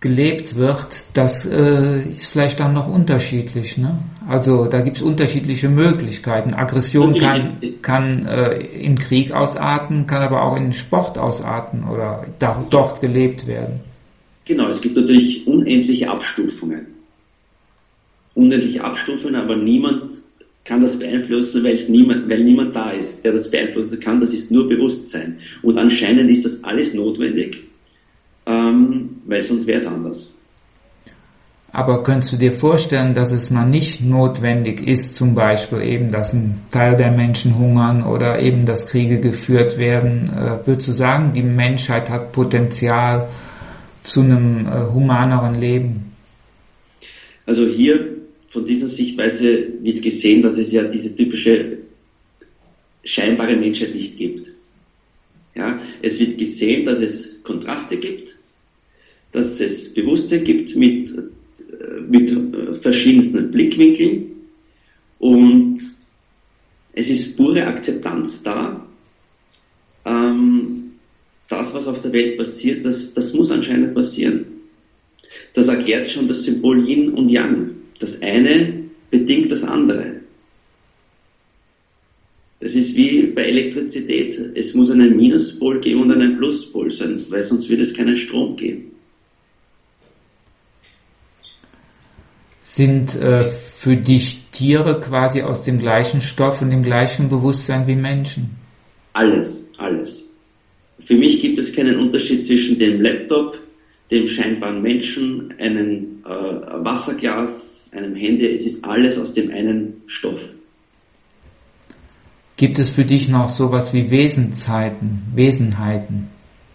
gelebt wird, das äh, ist vielleicht dann noch unterschiedlich, ne? Also da gibt es unterschiedliche Möglichkeiten. Aggression kann, kann äh, in Krieg ausarten, kann aber auch in Sport ausarten oder da, dort gelebt werden. Genau, es gibt natürlich unendliche Abstufungen. Unendliche Abstufungen, aber niemand kann das beeinflussen, weil es niemand, weil niemand da ist, der das beeinflussen kann. Das ist nur Bewusstsein. Und anscheinend ist das alles notwendig, ähm, weil sonst wäre es anders. Aber könntest du dir vorstellen, dass es mal nicht notwendig ist, zum Beispiel eben, dass ein Teil der Menschen hungern oder eben, dass Kriege geführt werden? Äh, würdest du sagen, die Menschheit hat Potenzial zu einem äh, humaneren Leben? Also hier von dieser Sichtweise wird gesehen, dass es ja diese typische scheinbare Menschheit nicht gibt. Ja, es wird gesehen, dass es Kontraste gibt, dass es Bewusstsein gibt mit, mit verschiedensten Blickwinkeln und es ist pure Akzeptanz da. Ähm, das, was auf der Welt passiert, das, das muss anscheinend passieren. Das erklärt schon das Symbol Yin und Yang. Das eine bedingt das andere. Das ist wie bei Elektrizität. Es muss einen Minuspol geben und einen Pluspol sein, weil sonst wird es keinen Strom geben. Sind äh, für dich Tiere quasi aus dem gleichen Stoff und dem gleichen Bewusstsein wie Menschen? Alles, alles. Für mich gibt es keinen Unterschied zwischen dem Laptop, dem scheinbaren Menschen, einem äh, Wasserglas, einem Handy. Es ist alles aus dem einen Stoff. Gibt es für dich noch sowas wie Wesensheiten, Wesenheiten?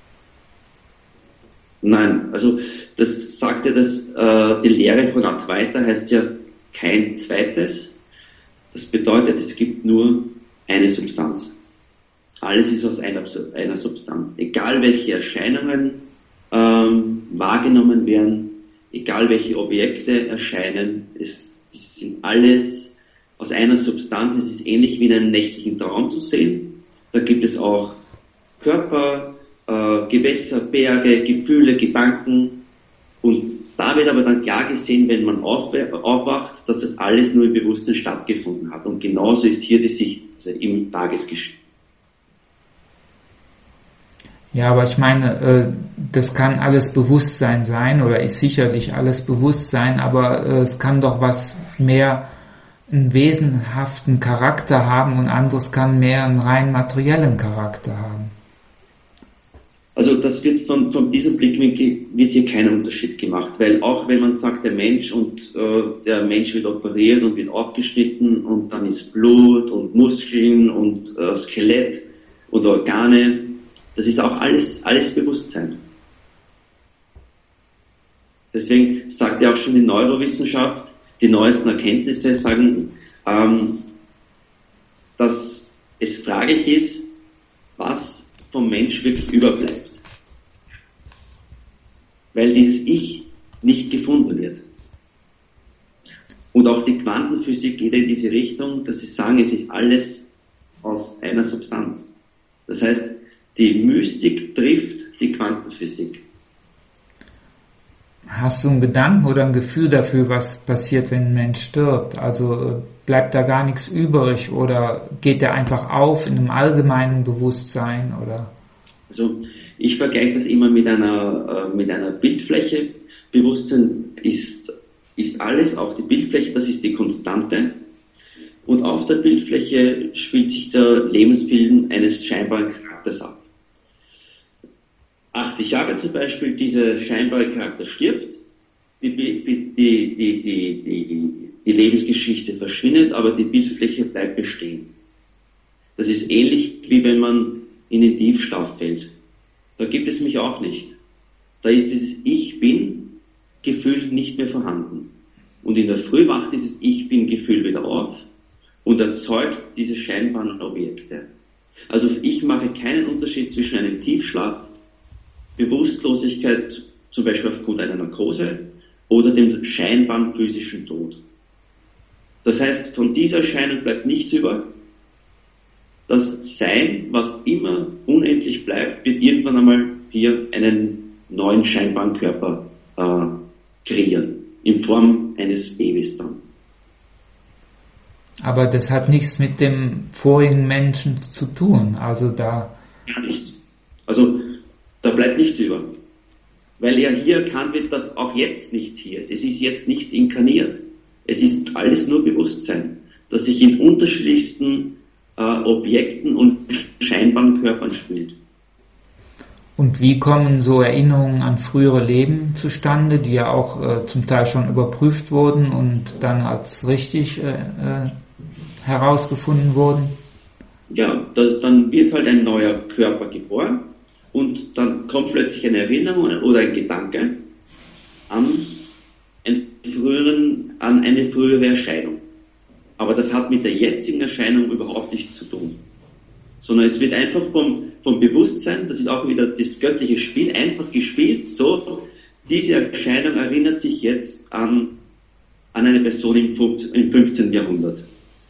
Nein, also das sagt ja, dass äh, die Lehre von Advaita heißt ja kein zweites. Das bedeutet, es gibt nur eine Substanz. Alles ist aus einer, einer Substanz. Egal welche Erscheinungen ähm, wahrgenommen werden, egal welche Objekte erscheinen, es, es sind alles aus einer Substanz. Es ist ähnlich wie in einem nächtlichen Traum zu sehen. Da gibt es auch Körper, äh, Gewässer, Berge, Gefühle, Gedanken. Und da wird aber dann klar gesehen, wenn man aufwacht, dass das alles nur im Bewusstsein stattgefunden hat. Und genauso ist hier die Sicht also im Tagesgeschehen. Ja, aber ich meine, das kann alles Bewusstsein sein oder ist sicherlich alles Bewusstsein, aber es kann doch was mehr einen wesenhaften Charakter haben und anderes kann mehr einen rein materiellen Charakter haben. Also das wird von, von diesem Blickwinkel wird hier kein Unterschied gemacht, weil auch wenn man sagt, der Mensch und äh, der Mensch wird operiert und wird aufgeschnitten und dann ist Blut und Muskeln und äh, Skelett und Organe, das ist auch alles, alles Bewusstsein. Deswegen sagt ja auch schon die Neurowissenschaft, die neuesten Erkenntnisse sagen, ähm, dass es fraglich ist, was vom Mensch wirklich überbleibt. Weil dieses Ich nicht gefunden wird. Und auch die Quantenphysik geht in diese Richtung, dass sie sagen, es ist alles aus einer Substanz. Das heißt, die Mystik trifft die Quantenphysik. Hast du einen Gedanken oder ein Gefühl dafür, was passiert, wenn ein Mensch stirbt? Also bleibt da gar nichts übrig oder geht der einfach auf in einem allgemeinen Bewusstsein? Oder? Also ich vergleiche das immer mit einer, äh, mit einer Bildfläche. Bewusstsein ist, ist alles, auch die Bildfläche, das ist die Konstante. Und auf der Bildfläche spielt sich der Lebensfilm eines scheinbaren Charakters ab. achtzig Jahre zum Beispiel, dieser scheinbare Charakter stirbt, die, die, die, die, die, die, die Lebensgeschichte verschwindet, aber die Bildfläche bleibt bestehen. Das ist ähnlich, wie wenn man in den Tiefschlaf fällt. Da gibt es mich auch nicht. Da ist dieses Ich Bin Gefühl nicht mehr vorhanden. Und in der Früh wacht dieses Ich Bin Gefühl wieder auf und erzeugt diese scheinbaren Objekte. Also ich mache keinen Unterschied zwischen einem Tiefschlaf, Bewusstlosigkeit, zum Beispiel aufgrund einer Narkose, oder dem scheinbaren physischen Tod. Das heißt, von dieser Erscheinung bleibt nichts über. Das Sein, was immer unendlich bleibt, wird irgendwann einmal hier einen neuen scheinbaren Körper äh, kreieren, in Form eines Babys dann. Aber das hat nichts mit dem vorigen Menschen zu tun, also da... Gar nichts. Also da bleibt nichts über. Weil ja hier erkannt wird, dass auch jetzt nichts hier ist. Es ist jetzt nichts inkarniert. Es ist alles nur Bewusstsein, das sich in unterschiedlichsten äh, Objekten und scheinbaren Körpern spielt. Und wie kommen so Erinnerungen an frühere Leben zustande, die ja auch äh, zum Teil schon überprüft wurden und dann als richtig äh, äh, herausgefunden wurden? Ja, da, dann wird halt ein neuer Körper geboren und dann kommt plötzlich eine Erinnerung oder ein Gedanke an, einen früheren, an eine frühere Erscheinung. Aber das hat mit der jetzigen Erscheinung überhaupt nichts zu tun. Sondern es wird einfach vom, vom Bewusstsein, das ist auch wieder das göttliche Spiel, einfach gespielt, so, diese Erscheinung erinnert sich jetzt an, an eine Person im, im fünfzehnten Jahrhundert.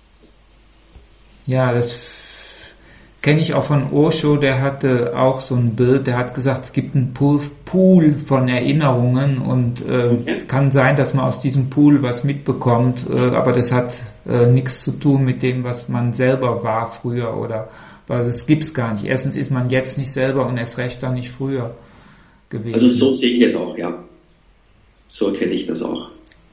Ja, das kenne ich auch von Osho, der hatte auch so ein Bild, der hat gesagt, es gibt einen Pool, Pool von Erinnerungen und äh, okay. Kann sein, dass man aus diesem Pool was mitbekommt, äh, aber das hat äh, nichts zu tun mit dem, was man selber war früher oder weil es gibt's gar nicht. Erstens ist man jetzt nicht selber und erst recht dann nicht früher gewesen. Also so sehe ich es auch, ja. So erkenne ich das auch.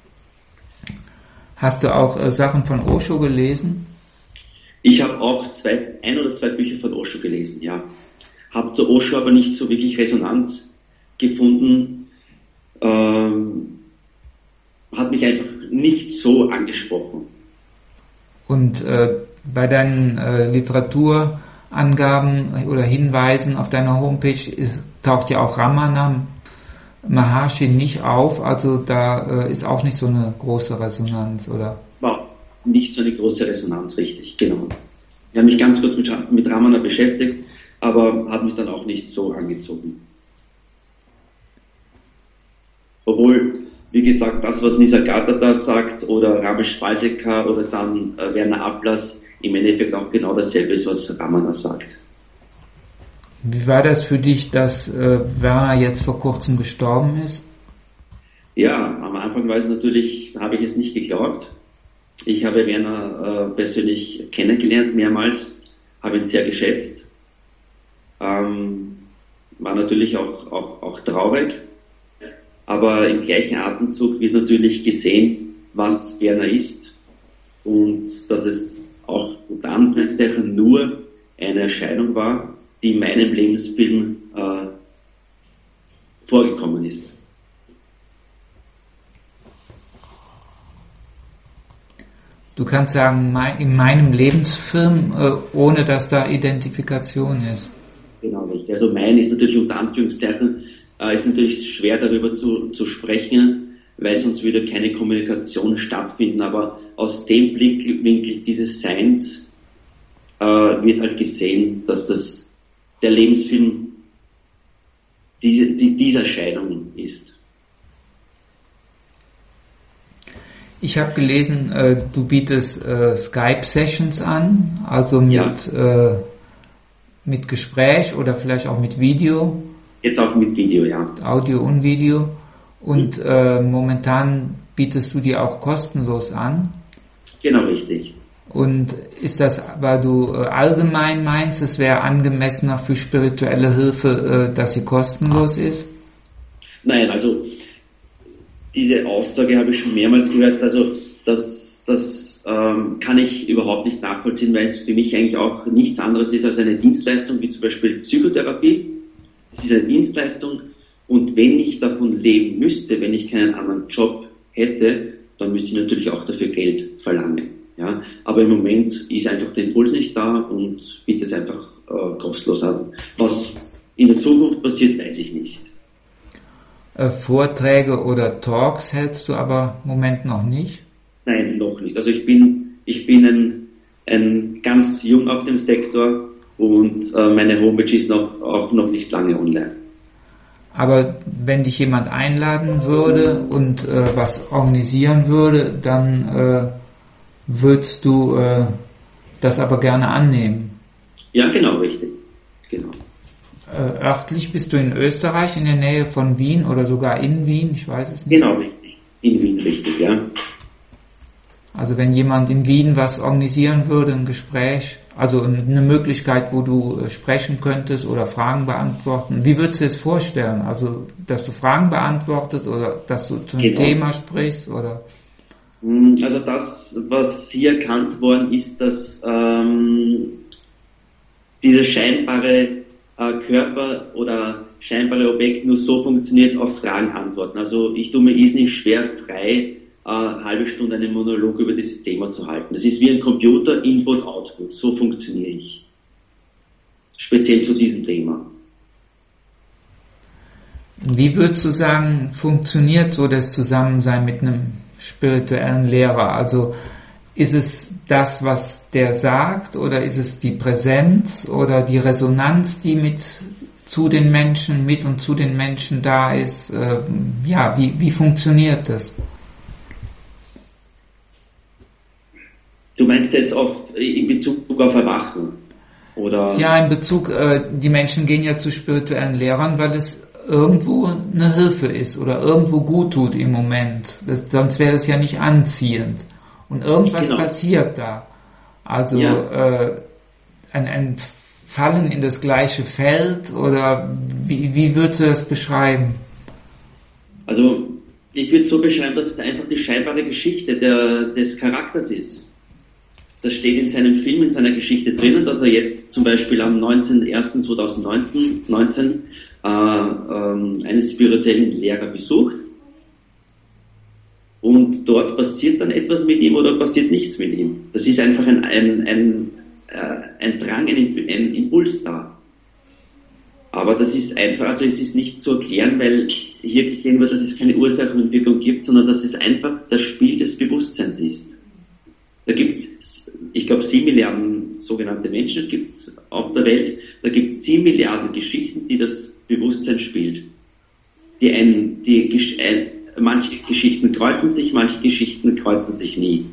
Hast du auch äh, Sachen von Osho gelesen? Ich habe auch zwei, ein oder zwei Bücher von Osho gelesen, ja. Habe zu Osho aber nicht so wirklich Resonanz gefunden. Ähm, hat mich einfach nicht so angesprochen. Und äh, bei deinen äh, Literaturangaben oder Hinweisen auf deiner Homepage ist, taucht ja auch Ramana Maharshi nicht auf, also da äh, ist auch nicht so eine große Resonanz, oder? War nicht so eine große Resonanz, richtig, genau. Ich habe mich ganz kurz mit, mit Ramana beschäftigt, aber hat mich dann auch nicht so angezogen. Obwohl, wie gesagt, das, was Nisargadatta da sagt, oder Ramesh Balsekar oder dann äh, Werner Ablass, im Endeffekt auch genau dasselbe ist, was Ramana sagt. Wie war das für dich, dass äh, Werner jetzt vor kurzem gestorben ist? Ja, am Anfang war es natürlich, habe ich es nicht geglaubt. Ich habe Werner äh, persönlich kennengelernt, mehrmals, habe ihn sehr geschätzt. Ähm, war natürlich auch, auch, auch traurig. Aber im gleichen Atemzug wird natürlich gesehen, was Werner ist und dass es auch unter Anführungszeichen nur eine Erscheinung war, die in meinem Lebensfilm äh, vorgekommen ist. Du kannst sagen, in meinem Lebensfilm, äh, ohne dass da Identifikation ist. Genau, richtig. Also mein ist natürlich unter Anführungszeichen Äh, ist natürlich schwer darüber zu, zu sprechen, weil sonst würde keine Kommunikation stattfinden, aber aus dem Blickwinkel dieses Seins äh, wird halt gesehen, dass das der Lebensfilm diese, die, dieser Erscheinung ist. Ich habe gelesen, äh, du bietest äh, Skype-Sessions an, also mit, ja. äh, mit Gespräch oder vielleicht auch mit Video. Jetzt auch mit Video, ja. Audio und Video. Und äh, momentan bietest du die auch kostenlos an. Genau, richtig. Und ist das, weil du äh, allgemein meinst, es wäre angemessener für spirituelle Hilfe, äh, dass sie kostenlos ist? Nein, also diese Aussage habe ich schon mehrmals gehört. Also das, das ähm, kann ich überhaupt nicht nachvollziehen, weil es für mich eigentlich auch nichts anderes ist als eine Dienstleistung, wie zum Beispiel Psychotherapie. Es ist eine Dienstleistung und wenn ich davon leben müsste, wenn ich keinen anderen Job hätte, dann müsste ich natürlich auch dafür Geld verlangen. Ja? Aber im Moment ist einfach der Impuls nicht da und biete es einfach äh, kostenlos an. Was in der Zukunft passiert, weiß ich nicht. Äh, Vorträge oder Talks hältst du aber im Moment noch nicht? Nein, noch nicht. Also ich bin, ich bin ein, ein ganz jung auf dem Sektor. Und äh, meine Homepage ist noch, auch noch nicht lange online. Aber wenn dich jemand einladen würde und äh, was organisieren würde, dann äh, würdest du äh, das aber gerne annehmen? Ja, genau, richtig. Genau. Äh, örtlich bist du in Österreich, in der Nähe von Wien oder sogar in Wien, ich weiß es nicht. Genau, richtig. In Wien, richtig, ja. Also wenn jemand in Wien was organisieren würde, ein Gespräch, also eine Möglichkeit, wo du sprechen könntest oder Fragen beantworten, wie würdest du es vorstellen? Also, dass du Fragen beantwortest oder dass du zu einem Genau. Thema sprichst oder? Also das, was hier erkannt worden ist, dass ähm, dieser scheinbare äh, Körper oder scheinbare Objekt nur so funktioniert, auf Fragen antworten. Also ich tue mir irrsinnig schwer, frei äh, eine halbe Stunde einen Monolog über dieses Thema zu halten. Das ist wie ein Computer, Input, Output. So funktioniere ich. Speziell zu diesem Thema. Wie würdest du sagen, funktioniert so das Zusammensein mit einem spirituellen Lehrer? Also ist es das, was der sagt, oder ist es die Präsenz oder die Resonanz, die mit zu den Menschen, mit und zu den Menschen da ist? Äh, ja, wie, wie funktioniert das? Du meinst jetzt auf, in Bezug auf Erwachen? Oder? Ja, in Bezug, äh, die Menschen gehen ja zu spirituellen Lehrern, weil es irgendwo eine Hilfe ist oder irgendwo gut tut im Moment. Das, sonst wäre es ja nicht anziehend. Und irgendwas Genau. passiert da. Also Ja. äh, ein, ein Fallen in das gleiche Feld, oder wie, wie würdest du das beschreiben? Also ich würde so beschreiben, dass es einfach die scheinbare Geschichte der, des Charakters ist. Das steht in seinem Film, in seiner Geschichte drinnen, dass er jetzt zum Beispiel am neunzehnten ersten zweitausendneunzehn neunzehn, äh, ähm, einen spirituellen Lehrer besucht. Und dort passiert dann etwas mit ihm oder passiert nichts mit ihm. Das ist einfach ein, ein, ein, äh, ein Drang, ein, ein Impuls da. Aber das ist einfach, also es ist nicht zu erklären, weil hier gesehen wird, dass es keine Ursache und Wirkung gibt, sondern dass es einfach das Spiel des Bewusstseins ist. Da gibt es, ich glaube, sieben Milliarden sogenannte Menschen gibt es auf der Welt. Da gibt es sieben Milliarden Geschichten, die das Bewusstsein spielt. Die ein, die, ein, manche Geschichten kreuzen sich, manche Geschichten kreuzen sich nie.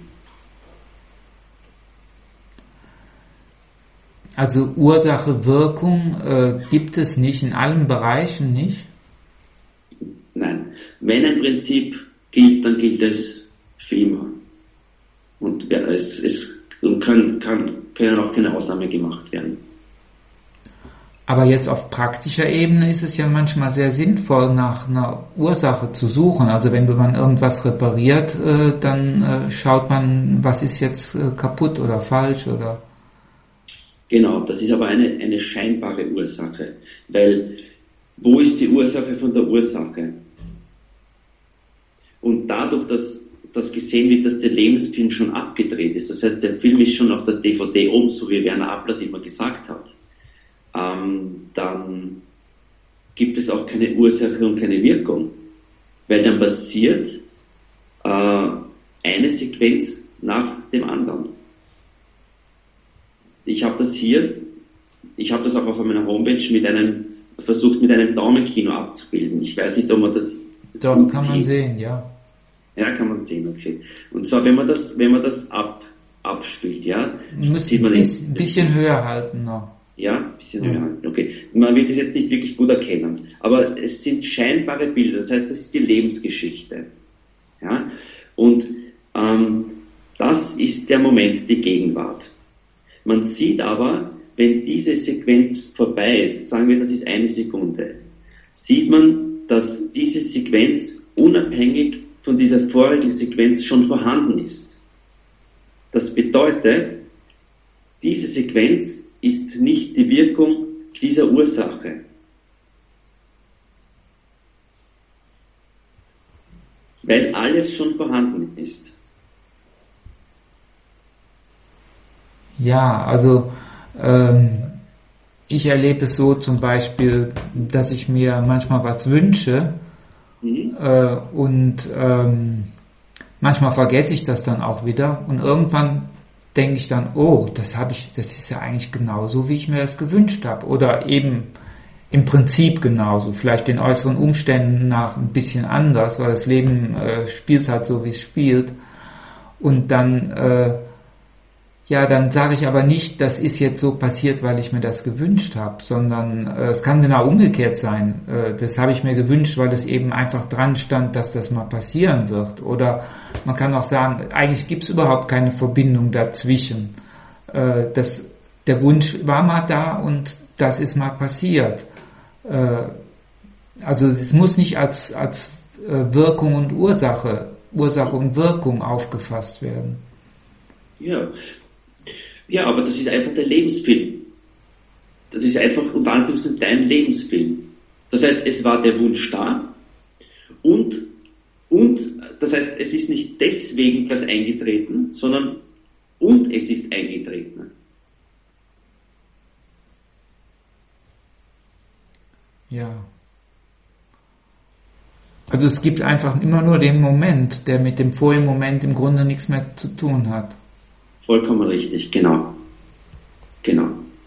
Also Ursache, Wirkung äh, gibt es nicht in allen Bereichen, nicht? Nein. Wenn ein Prinzip gilt, dann gilt es für immer. Und ja, es, es kann, kann, können auch keine Ausnahme gemacht werden. Aber jetzt auf praktischer Ebene ist es ja manchmal sehr sinnvoll, nach einer Ursache zu suchen. Also wenn man irgendwas repariert, äh, dann äh, schaut man, was ist jetzt äh, kaputt oder falsch oder... Genau, das ist aber eine, eine scheinbare Ursache. Weil, wo ist die Ursache von der Ursache? Und dadurch, dass, dass gesehen wird, dass der Lebensfilm schon abgedreht ist, das heißt, der Film ist schon auf der D V D oben, so wie Werner Appler immer gesagt hat, ähm, dann gibt es auch keine Ursache und keine Wirkung. Weil dann passiert äh, eine Sequenz nach dem anderen. Ich habe das hier, ich habe das auch auf meiner Homepage mit einem, versucht mit einem Daumenkino abzubilden. Ich weiß nicht, ob man das... Doch, kann man sehen, ja. Ja, kann man sehen, okay. Und zwar, wenn man das, wenn man das ab, abspielt, ja, Muss sieht man ein den, bisschen höher halten noch. Ja, ein bisschen Ja. höher halten, okay. Man wird es jetzt nicht wirklich gut erkennen. Aber es sind scheinbare Bilder, das heißt, das ist die Lebensgeschichte. Ja, und ähm, das ist der Moment, die Gegenwart. Man sieht aber, wenn diese Sequenz vorbei ist, sagen wir, das ist eine Sekunde, sieht man, dass diese Sequenz unabhängig von dieser vorigen Sequenz schon vorhanden ist. Das bedeutet, diese Sequenz ist nicht die Wirkung dieser Ursache. Weil alles schon vorhanden ist. Ja, also ähm, ich erlebe es so zum Beispiel, dass ich mir manchmal was wünsche Mhm. äh, und ähm, manchmal vergesse ich das dann auch wieder und irgendwann denke ich dann, oh, das habe ich, das ist ja eigentlich genauso, wie ich mir das gewünscht habe, oder eben im Prinzip genauso, vielleicht den äußeren Umständen nach ein bisschen anders, weil das Leben äh, spielt halt so, wie es spielt, und dann äh, ja, dann sage ich aber nicht, das ist jetzt so passiert, weil ich mir das gewünscht habe, sondern äh, es kann genau umgekehrt sein. Äh, das habe ich mir gewünscht, weil es eben einfach dran stand, dass das mal passieren wird. Oder man kann auch sagen, eigentlich gibt es überhaupt keine Verbindung dazwischen. Äh, das, der Wunsch war mal da und das ist mal passiert. Äh, also es muss nicht als, als äh, Wirkung und Ursache, Ursache und Wirkung aufgefasst werden. Ja. Ja, aber das ist einfach der Lebensfilm. Das ist einfach unter Anführungszeichen dein Lebensfilm. Das heißt, es war der Wunsch da und, und das heißt, es ist nicht deswegen das eingetreten, sondern und es ist eingetreten. Ja. Also es gibt einfach immer nur den Moment, der mit dem vorigen Moment im Grunde nichts mehr zu tun hat. Vollkommen richtig, genau. Genau.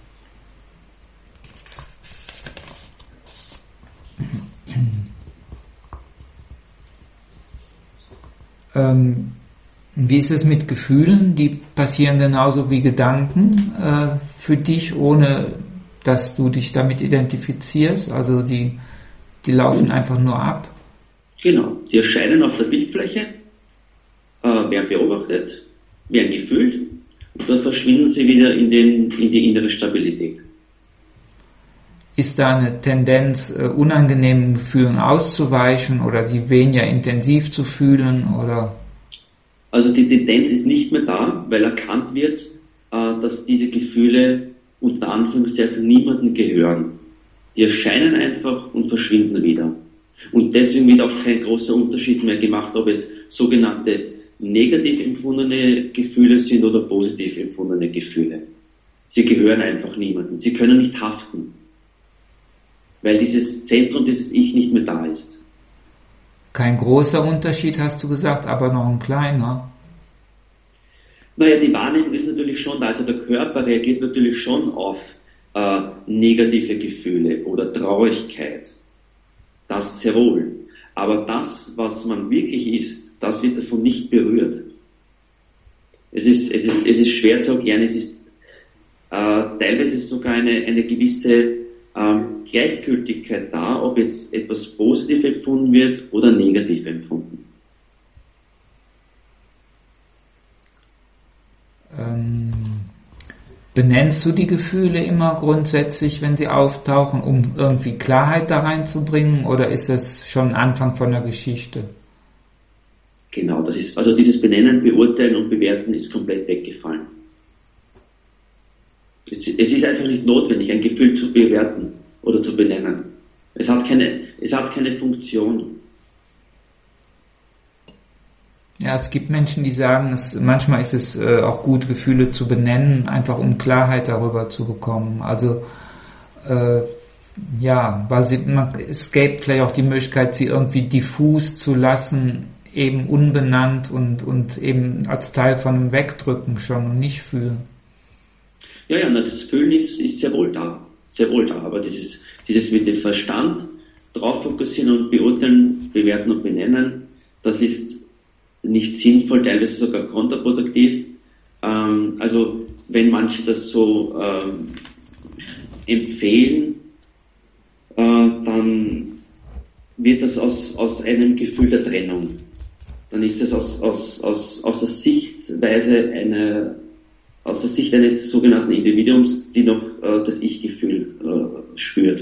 Ähm, wie ist es mit Gefühlen? Die passieren genauso wie Gedanken äh, für dich, ohne dass du dich damit identifizierst? Also die, die laufen einfach nur ab? Genau, die erscheinen auf der Bildfläche, äh, werden beobachtet, werden gefühlt und dann verschwinden sie wieder in, den, in die innere Stabilität. Ist da eine Tendenz, äh, unangenehmen Gefühlen auszuweichen oder die weniger intensiv zu fühlen? Oder? Also die Tendenz ist nicht mehr da, weil erkannt wird, äh, dass diese Gefühle unter Anführungszeichen niemandem gehören. Die erscheinen einfach und verschwinden wieder. Und deswegen wird auch kein großer Unterschied mehr gemacht, ob es sogenannte negativ empfundene Gefühle sind oder positiv empfundene Gefühle. Sie gehören einfach niemandem. Sie können nicht haften, weil dieses Zentrum, dieses Ich nicht mehr da ist. Kein großer Unterschied, hast du gesagt, aber noch ein kleiner. Naja, die Wahrnehmung ist natürlich schon da. Also der Körper reagiert natürlich schon auf äh, negative Gefühle oder Traurigkeit. Das sehr wohl. Aber das, was man wirklich ist, das wird davon nicht berührt. Es ist, es ist, es ist schwer zu erklären. Es ist äh, teilweise sogar eine, eine gewisse ähm, Gleichgültigkeit da, ob jetzt etwas positiv empfunden wird oder negativ empfunden. Ähm, benennst du die Gefühle immer grundsätzlich, wenn sie auftauchen, um irgendwie Klarheit da reinzubringen, oder ist es schon Anfang von der Geschichte? Genau, das ist, also dieses Benennen, Beurteilen und Bewerten ist komplett weggefallen. Es, es ist einfach nicht notwendig, ein Gefühl zu bewerten oder zu benennen. Es hat keine, es hat keine Funktion. Ja, es gibt Menschen, die sagen, es, manchmal ist es äh, auch gut, Gefühle zu benennen, einfach um Klarheit darüber zu bekommen. Also, äh, ja, weil sie, man, es gäbe vielleicht auch die Möglichkeit, sie irgendwie diffus zu lassen, eben unbenannt und, und eben als Teil von einem Wegdrücken schon und nicht fühlen. Ja, ja, na, das Fühlen ist, ist sehr wohl da, sehr wohl da, aber dieses, dieses mit dem Verstand drauf fokussieren und beurteilen, bewerten und benennen, das ist nicht sinnvoll, teilweise sogar kontraproduktiv. Ähm, also wenn manche das so ähm, empfehlen, äh, dann wird das aus, aus einem Gefühl der Trennung. Dann ist das aus, aus, aus, aus der Sichtweise eine, aus der Sicht eines sogenannten Individuums, die noch äh, das Ich-Gefühl äh, spürt.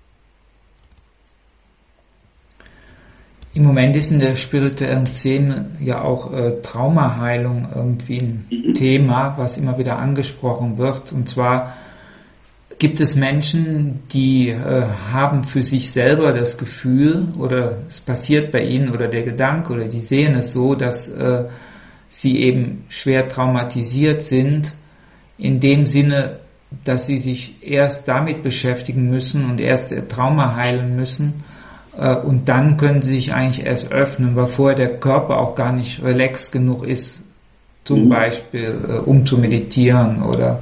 Im Moment ist in der spirituellen Szene ja auch äh, Traumaheilung irgendwie ein mhm. Thema, was immer wieder angesprochen wird. Und zwar gibt es Menschen, die äh, haben für sich selber das Gefühl, oder es passiert bei ihnen, oder der Gedanke, oder die sehen es so, dass äh, sie eben schwer traumatisiert sind, in dem Sinne, dass sie sich erst damit beschäftigen müssen und erst ihr Trauma heilen müssen. Und dann können sie sich eigentlich erst öffnen, weil vorher der Körper auch gar nicht relaxed genug ist, zum mhm. Beispiel äh, um zu meditieren oder.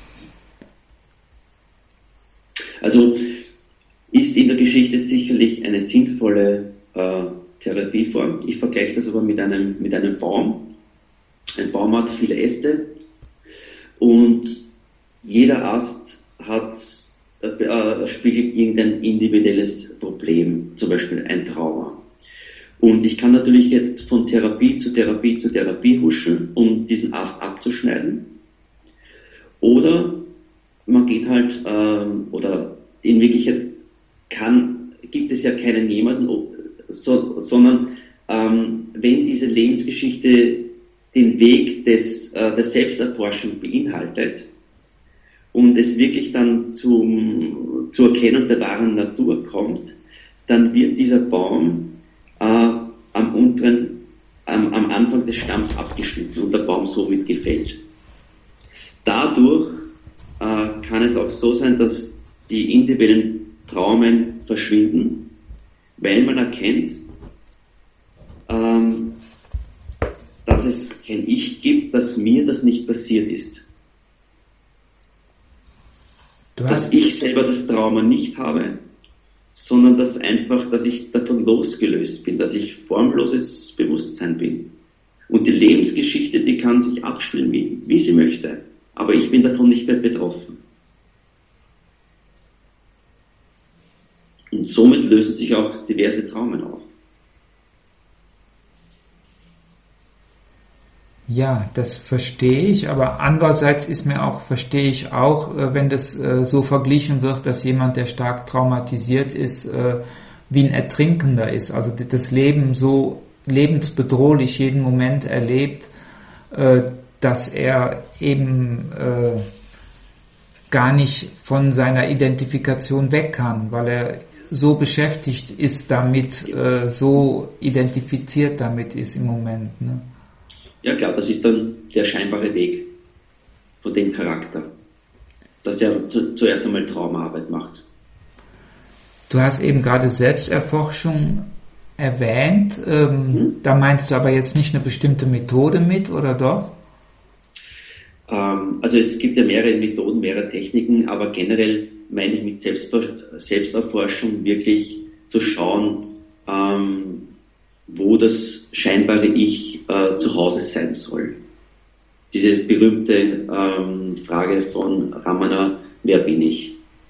Also ist in der Geschichte sicherlich eine sinnvolle äh, Therapieform. Ich vergleiche das aber mit einem, mit einem Baum. Ein Baum hat viele Äste Und jeder Ast hat, äh, spiegelt irgendein individuelles Problem, zum Beispiel ein Trauma. Und ich kann natürlich jetzt von Therapie zu Therapie zu Therapie huschen, um diesen Ast abzuschneiden. Oder man geht halt, ähm, oder in Wirklichkeit kann, gibt es ja keinen jemanden, so, sondern ähm, wenn diese Lebensgeschichte den Weg des, äh, der Selbsterforschung beinhaltet und es wirklich dann zum, zur Erkennung der wahren Natur kommt, dann wird dieser Baum äh, am unteren, am, am Anfang des Stamms abgeschnitten und der Baum somit gefällt. Dadurch äh, kann es auch so sein, dass die individuellen Traumen verschwinden, weil man erkennt, ähm, dass es kein Ich gibt, dass mir das nicht passiert ist. Du dass ich selber das Trauma nicht habe, sondern dass einfach, dass ich davon losgelöst bin, dass ich formloses Bewusstsein bin. Und die Lebensgeschichte, die kann sich abspielen, wie, wie sie möchte. Aber ich bin davon nicht mehr betroffen. Und somit lösen sich auch diverse Traumen auf. Ja, das verstehe ich, aber andererseits ist mir auch, verstehe ich auch, wenn das so verglichen wird, dass jemand, der stark traumatisiert ist, wie ein Ertrinkender ist, also das Leben so lebensbedrohlich jeden Moment erlebt, dass er eben gar nicht von seiner Identifikation weg kann, weil er so beschäftigt ist damit, so identifiziert damit ist im Moment, ne? Ja klar, das ist dann der scheinbare Weg von dem Charakter, dass er zu, zuerst einmal Traumaarbeit macht. Du hast eben gerade Selbsterforschung erwähnt, ähm, hm? Da meinst du aber jetzt nicht eine bestimmte Methode mit, oder doch? Ähm, also es gibt ja mehrere Methoden, mehrere Techniken, aber generell meine ich mit Selbstver- Selbsterforschung wirklich zu schauen, ähm, wo das scheinbare Ich äh, zu Hause sein soll. Diese berühmte ähm, Frage von Ramana, wer bin ich?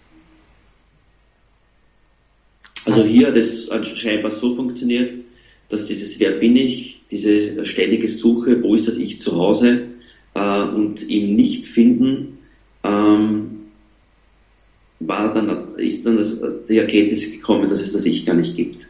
Also hier hat es scheinbar so funktioniert, dass dieses wer bin ich, diese ständige Suche, wo ist das Ich zu Hause, äh, und ihm nicht finden, ähm, war dann, ist dann das, die Erkenntnis gekommen, dass es das Ich gar nicht gibt.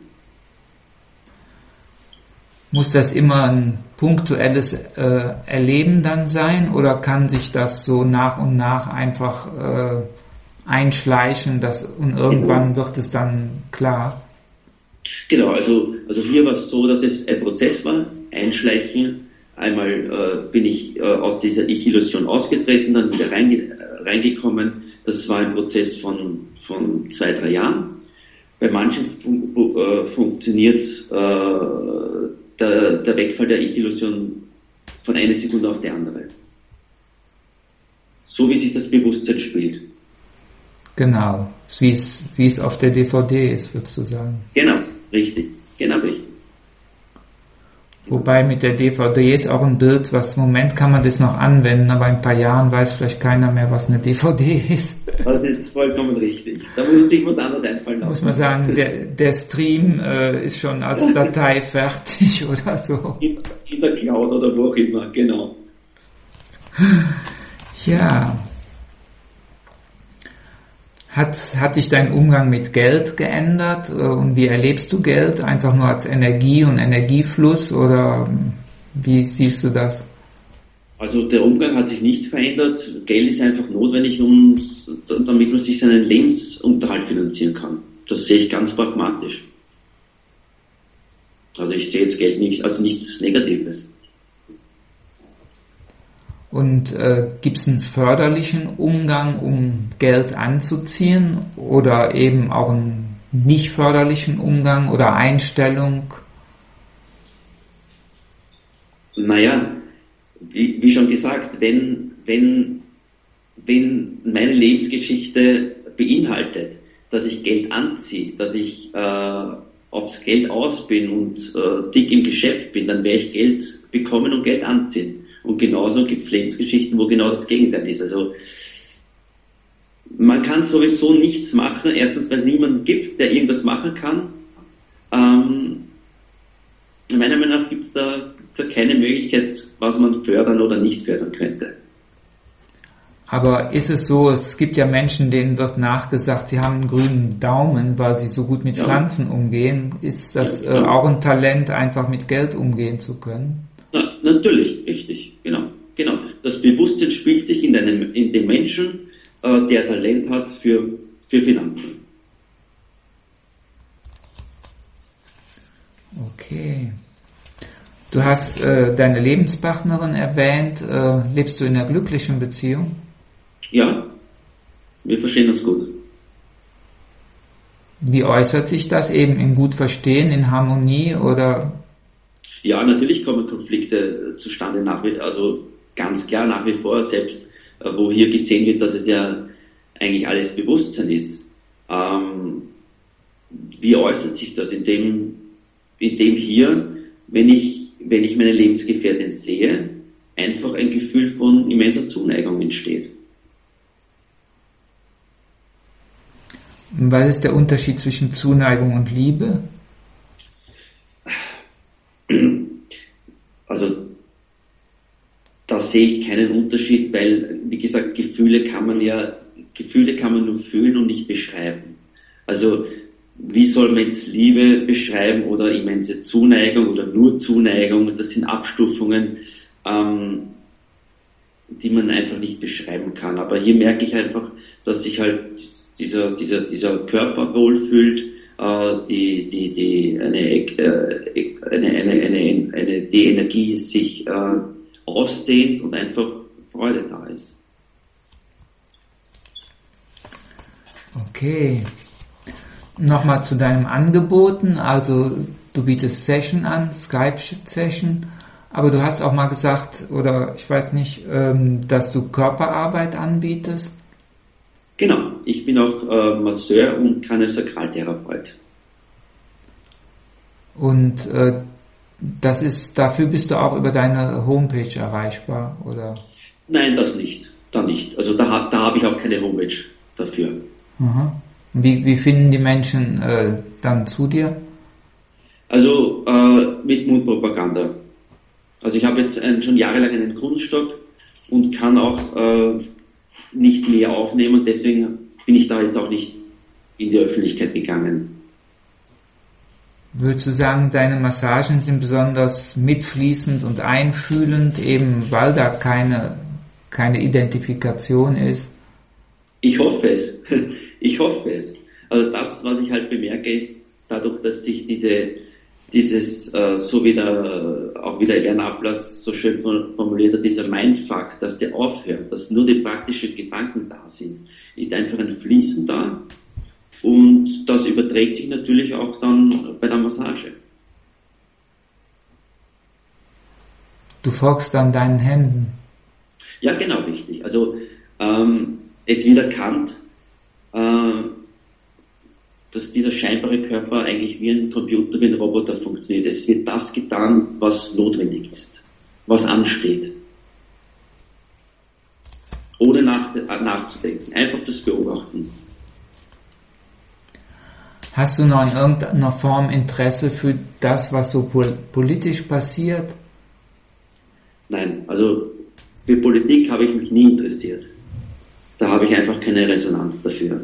Muss das immer ein punktuelles äh, Erleben dann sein, oder kann sich das so nach und nach einfach äh, einschleichen, dass, und irgendwann genau. wird es dann klar? Genau, also, also hier war es so, dass es ein Prozess war, einschleichen. Einmal äh, bin ich äh, aus dieser Ich-Illusion ausgetreten, dann wieder reinge- reingekommen. Das war ein Prozess von, von zwei, drei Jahren. Bei manchen fun- äh, funktioniert äh, Der, der Wegfall der Ich-Illusion von einer Sekunde auf die andere. So wie sich das Bewusstsein spielt. Genau, wie es, wie es auf der D V D ist, würdest du sagen. Genau, richtig, genau richtig. Wobei mit der D V D ist auch ein Bild, was im Moment kann man das noch anwenden, aber in ein paar Jahren weiß vielleicht keiner mehr, was eine D V D ist. Das ist vollkommen richtig. Da muss sich was anderes einfallen lassen. Muss man sagen, der, der Stream äh, ist schon als Datei fertig oder so. In, in der Cloud oder wo auch immer, genau. Ja. Hat, hat dich dein Umgang mit Geld geändert, und wie erlebst du Geld? Einfach nur als Energie und Energiefluss, oder wie siehst du das? Also der Umgang hat sich nicht verändert. Geld ist einfach notwendig, um, damit man sich seinen Lebensunterhalt finanzieren kann. Das sehe ich ganz pragmatisch. Also ich sehe jetzt Geld nicht als nichts Negatives. Und äh, gibt es einen förderlichen Umgang, um Geld anzuziehen, oder eben auch einen nicht förderlichen Umgang oder Einstellung? Naja, wie, wie schon gesagt, wenn, wenn, wenn meine Lebensgeschichte beinhaltet, dass ich Geld anziehe, dass ich äh, aufs Geld aus bin und äh, dick im Geschäft bin, dann werde ich Geld bekommen und Geld anziehen. Und genauso gibt es Lebensgeschichten, wo genau das Gegenteil ist. Also man kann sowieso nichts machen, erstens, weil es niemanden gibt, der irgendwas machen kann. Ähm, meiner Meinung nach gibt es da, da keine Möglichkeit, was man fördern oder nicht fördern könnte. Aber ist es so, es gibt ja Menschen, denen wird nachgesagt, sie haben einen grünen Daumen, weil sie so gut mit ja. Pflanzen umgehen. Ist das ja, äh, auch ein Talent, einfach mit Geld umgehen zu können? Na, natürlich, richtig, genau, genau. Das Bewusstsein spielt sich in, einem, in dem Menschen, äh, der Talent hat für, für Finanzen. Okay. Du hast äh, deine Lebenspartnerin erwähnt. Äh, lebst du in einer glücklichen Beziehung? Ja, wir verstehen uns gut. Wie äußert sich das eben im Gutverstehen, in Harmonie oder? Ja, natürlich kommen Konflikte zustande nach wie, also ganz klar nach wie vor, selbst äh, wo hier gesehen wird, dass es ja eigentlich alles Bewusstsein ist. Ähm, wie äußert sich das? Indem, indem hier, wenn ich, wenn ich meine Lebensgefährtin sehe, einfach ein Gefühl von immenser Zuneigung entsteht. Was ist der Unterschied zwischen Zuneigung und Liebe? Also da sehe ich keinen Unterschied, weil, wie gesagt, Gefühle kann man ja, Gefühle kann man nur fühlen und nicht beschreiben. Also wie soll man jetzt Liebe beschreiben oder immense Zuneigung oder nur Zuneigung? Das sind Abstufungen, ähm, die man einfach nicht beschreiben kann. Aber hier merke ich einfach, dass sich halt dieser, dieser, dieser Körper wohlfühlt, äh, die, die, die, eine, äh, eine, eine, eine, eine, die Energie sich äh, ausdehnt und einfach Freude da ist. Okay. Nochmal zu deinen Angeboten. Also du bietest Session an, Skype-Session, aber du hast auch mal gesagt, oder ich weiß nicht, ähm, dass du Körperarbeit anbietest. Genau, ich bin auch äh, Masseur und Kraniosakraltherapeut. Und äh, das ist, dafür bist du auch über deine Homepage erreichbar, oder? Nein, das nicht, da nicht. Also da, da habe ich auch keine Homepage dafür. Aha. Wie, wie finden die Menschen äh, dann zu dir? Also äh, mit Mundpropaganda. Also ich habe jetzt ein, schon jahrelang einen Grundstock und kann auch äh, nicht mehr aufnehmen, deswegen bin ich da jetzt auch nicht in die Öffentlichkeit gegangen. Würdest du sagen, deine Massagen sind besonders mitfließend und einfühlend, eben weil da keine, keine Identifikation ist? Ich hoffe es. Ich hoffe es. Also das, was ich halt bemerke, ist dadurch, dass sich diese, dieses, äh, so wie der, auch wie der Jan Ablass so schön formuliert hat, dieser Mindfuck, dass der aufhört, dass nur die praktischen Gedanken da sind, ist einfach ein Fließen da. Und das überträgt sich natürlich auch dann bei der Massage. Du folgst dann deinen Händen. Ja, genau, richtig. Also ähm, es wird erkannt, äh, dass dieser scheinbare Körper eigentlich wie ein Computer, wie ein Roboter funktioniert. Es wird das getan, was notwendig ist, was ansteht. Ohne nach, nachzudenken, einfach das Beobachten. Hast du noch in irgendeiner Form Interesse für das, was so pol- politisch passiert? Nein, also für Politik habe ich mich nie interessiert. Da habe ich einfach keine Resonanz dafür.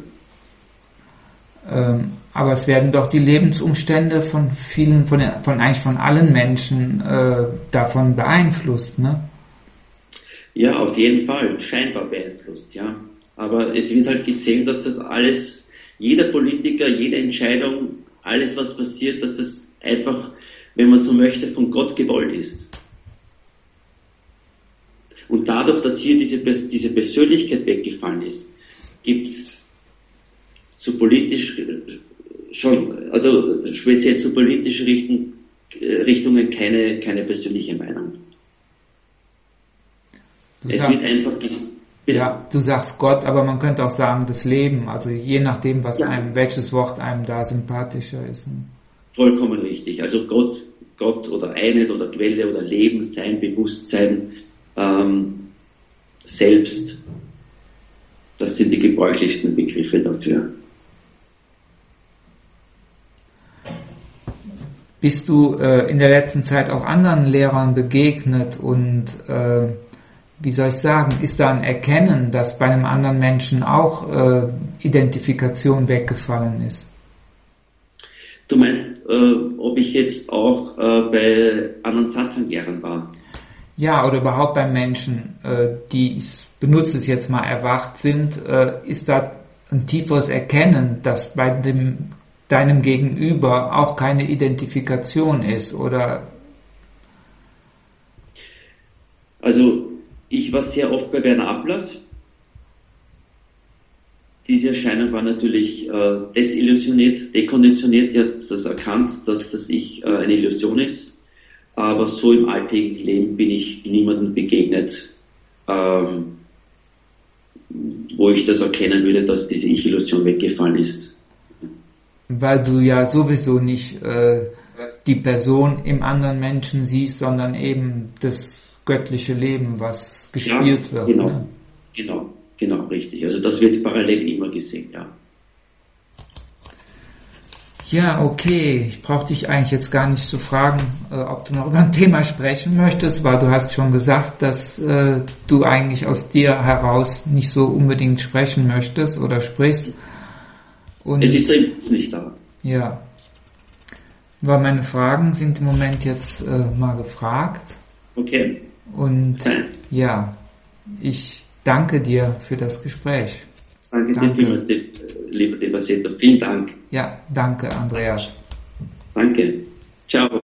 Ähm, aber es werden doch die Lebensumstände von vielen, von, von eigentlich von allen Menschen äh, davon beeinflusst, ne? Ja, auf jeden Fall, scheinbar beeinflusst, ja. Aber es wird halt gesehen, dass das alles, jeder Politiker, jede Entscheidung, alles was passiert, dass es einfach, wenn man so möchte, von Gott gewollt ist. Und dadurch, dass hier diese, diese Persönlichkeit weggefallen ist, gibt es zu politisch schon, also speziell zu politischen Richten, Richtungen keine, keine persönliche Meinung. Du es sagst, wird einfach ges- ja, du sagst Gott, aber man könnte auch sagen das Leben, also je nachdem, was ja. einem, welches Wort einem da sympathischer ist. Ne? Vollkommen richtig. Also Gott, Gott oder Einheit oder Quelle oder Leben, Sein, Bewusstsein, ähm, selbst. Das sind die gebräuchlichsten Begriffe dafür. Bist du äh, in der letzten Zeit auch anderen Lehrern begegnet und äh, wie soll ich sagen, ist da ein Erkennen, dass bei einem anderen Menschen auch äh, Identifikation weggefallen ist? Du meinst, äh, ob ich jetzt auch äh, bei anderen Satzanglehrern war? Ja, oder überhaupt bei Menschen, äh, die, ich benutze es jetzt mal, erwacht sind, äh, ist da ein tieferes Erkennen, dass bei dem deinem Gegenüber auch keine Identifikation ist, oder? Also, ich war sehr oft bei Werner Ablass. Diese Erscheinung war natürlich äh, desillusioniert, dekonditioniert, die hat das erkannt, dass das Ich äh, eine Illusion ist. Aber so im alltäglichen Leben bin ich niemandem begegnet, ähm, wo ich das erkennen würde, dass diese Ich-Illusion weggefallen ist. Weil du ja sowieso nicht äh, die Person im anderen Menschen siehst, sondern eben das göttliche Leben, was gespielt ja, wird. Genau, ne? genau, genau, richtig. Also das wird parallel immer gesehen, ja. Ja, okay. Ich brauche dich eigentlich jetzt gar nicht zu fragen, äh, ob du noch über ein Thema sprechen möchtest, weil du hast schon gesagt, dass äh, du eigentlich aus dir heraus nicht so unbedingt sprechen möchtest oder sprichst. Und, es ist der nicht da. Ja. Weil meine Fragen sind im Moment jetzt äh, mal gefragt. Okay. Und Nein. ja, ich danke dir für das Gespräch. Danke, danke. dir vielmals, lieber Devaseto. Vielen Dank. Ja, danke, Andreas. Danke. Ciao.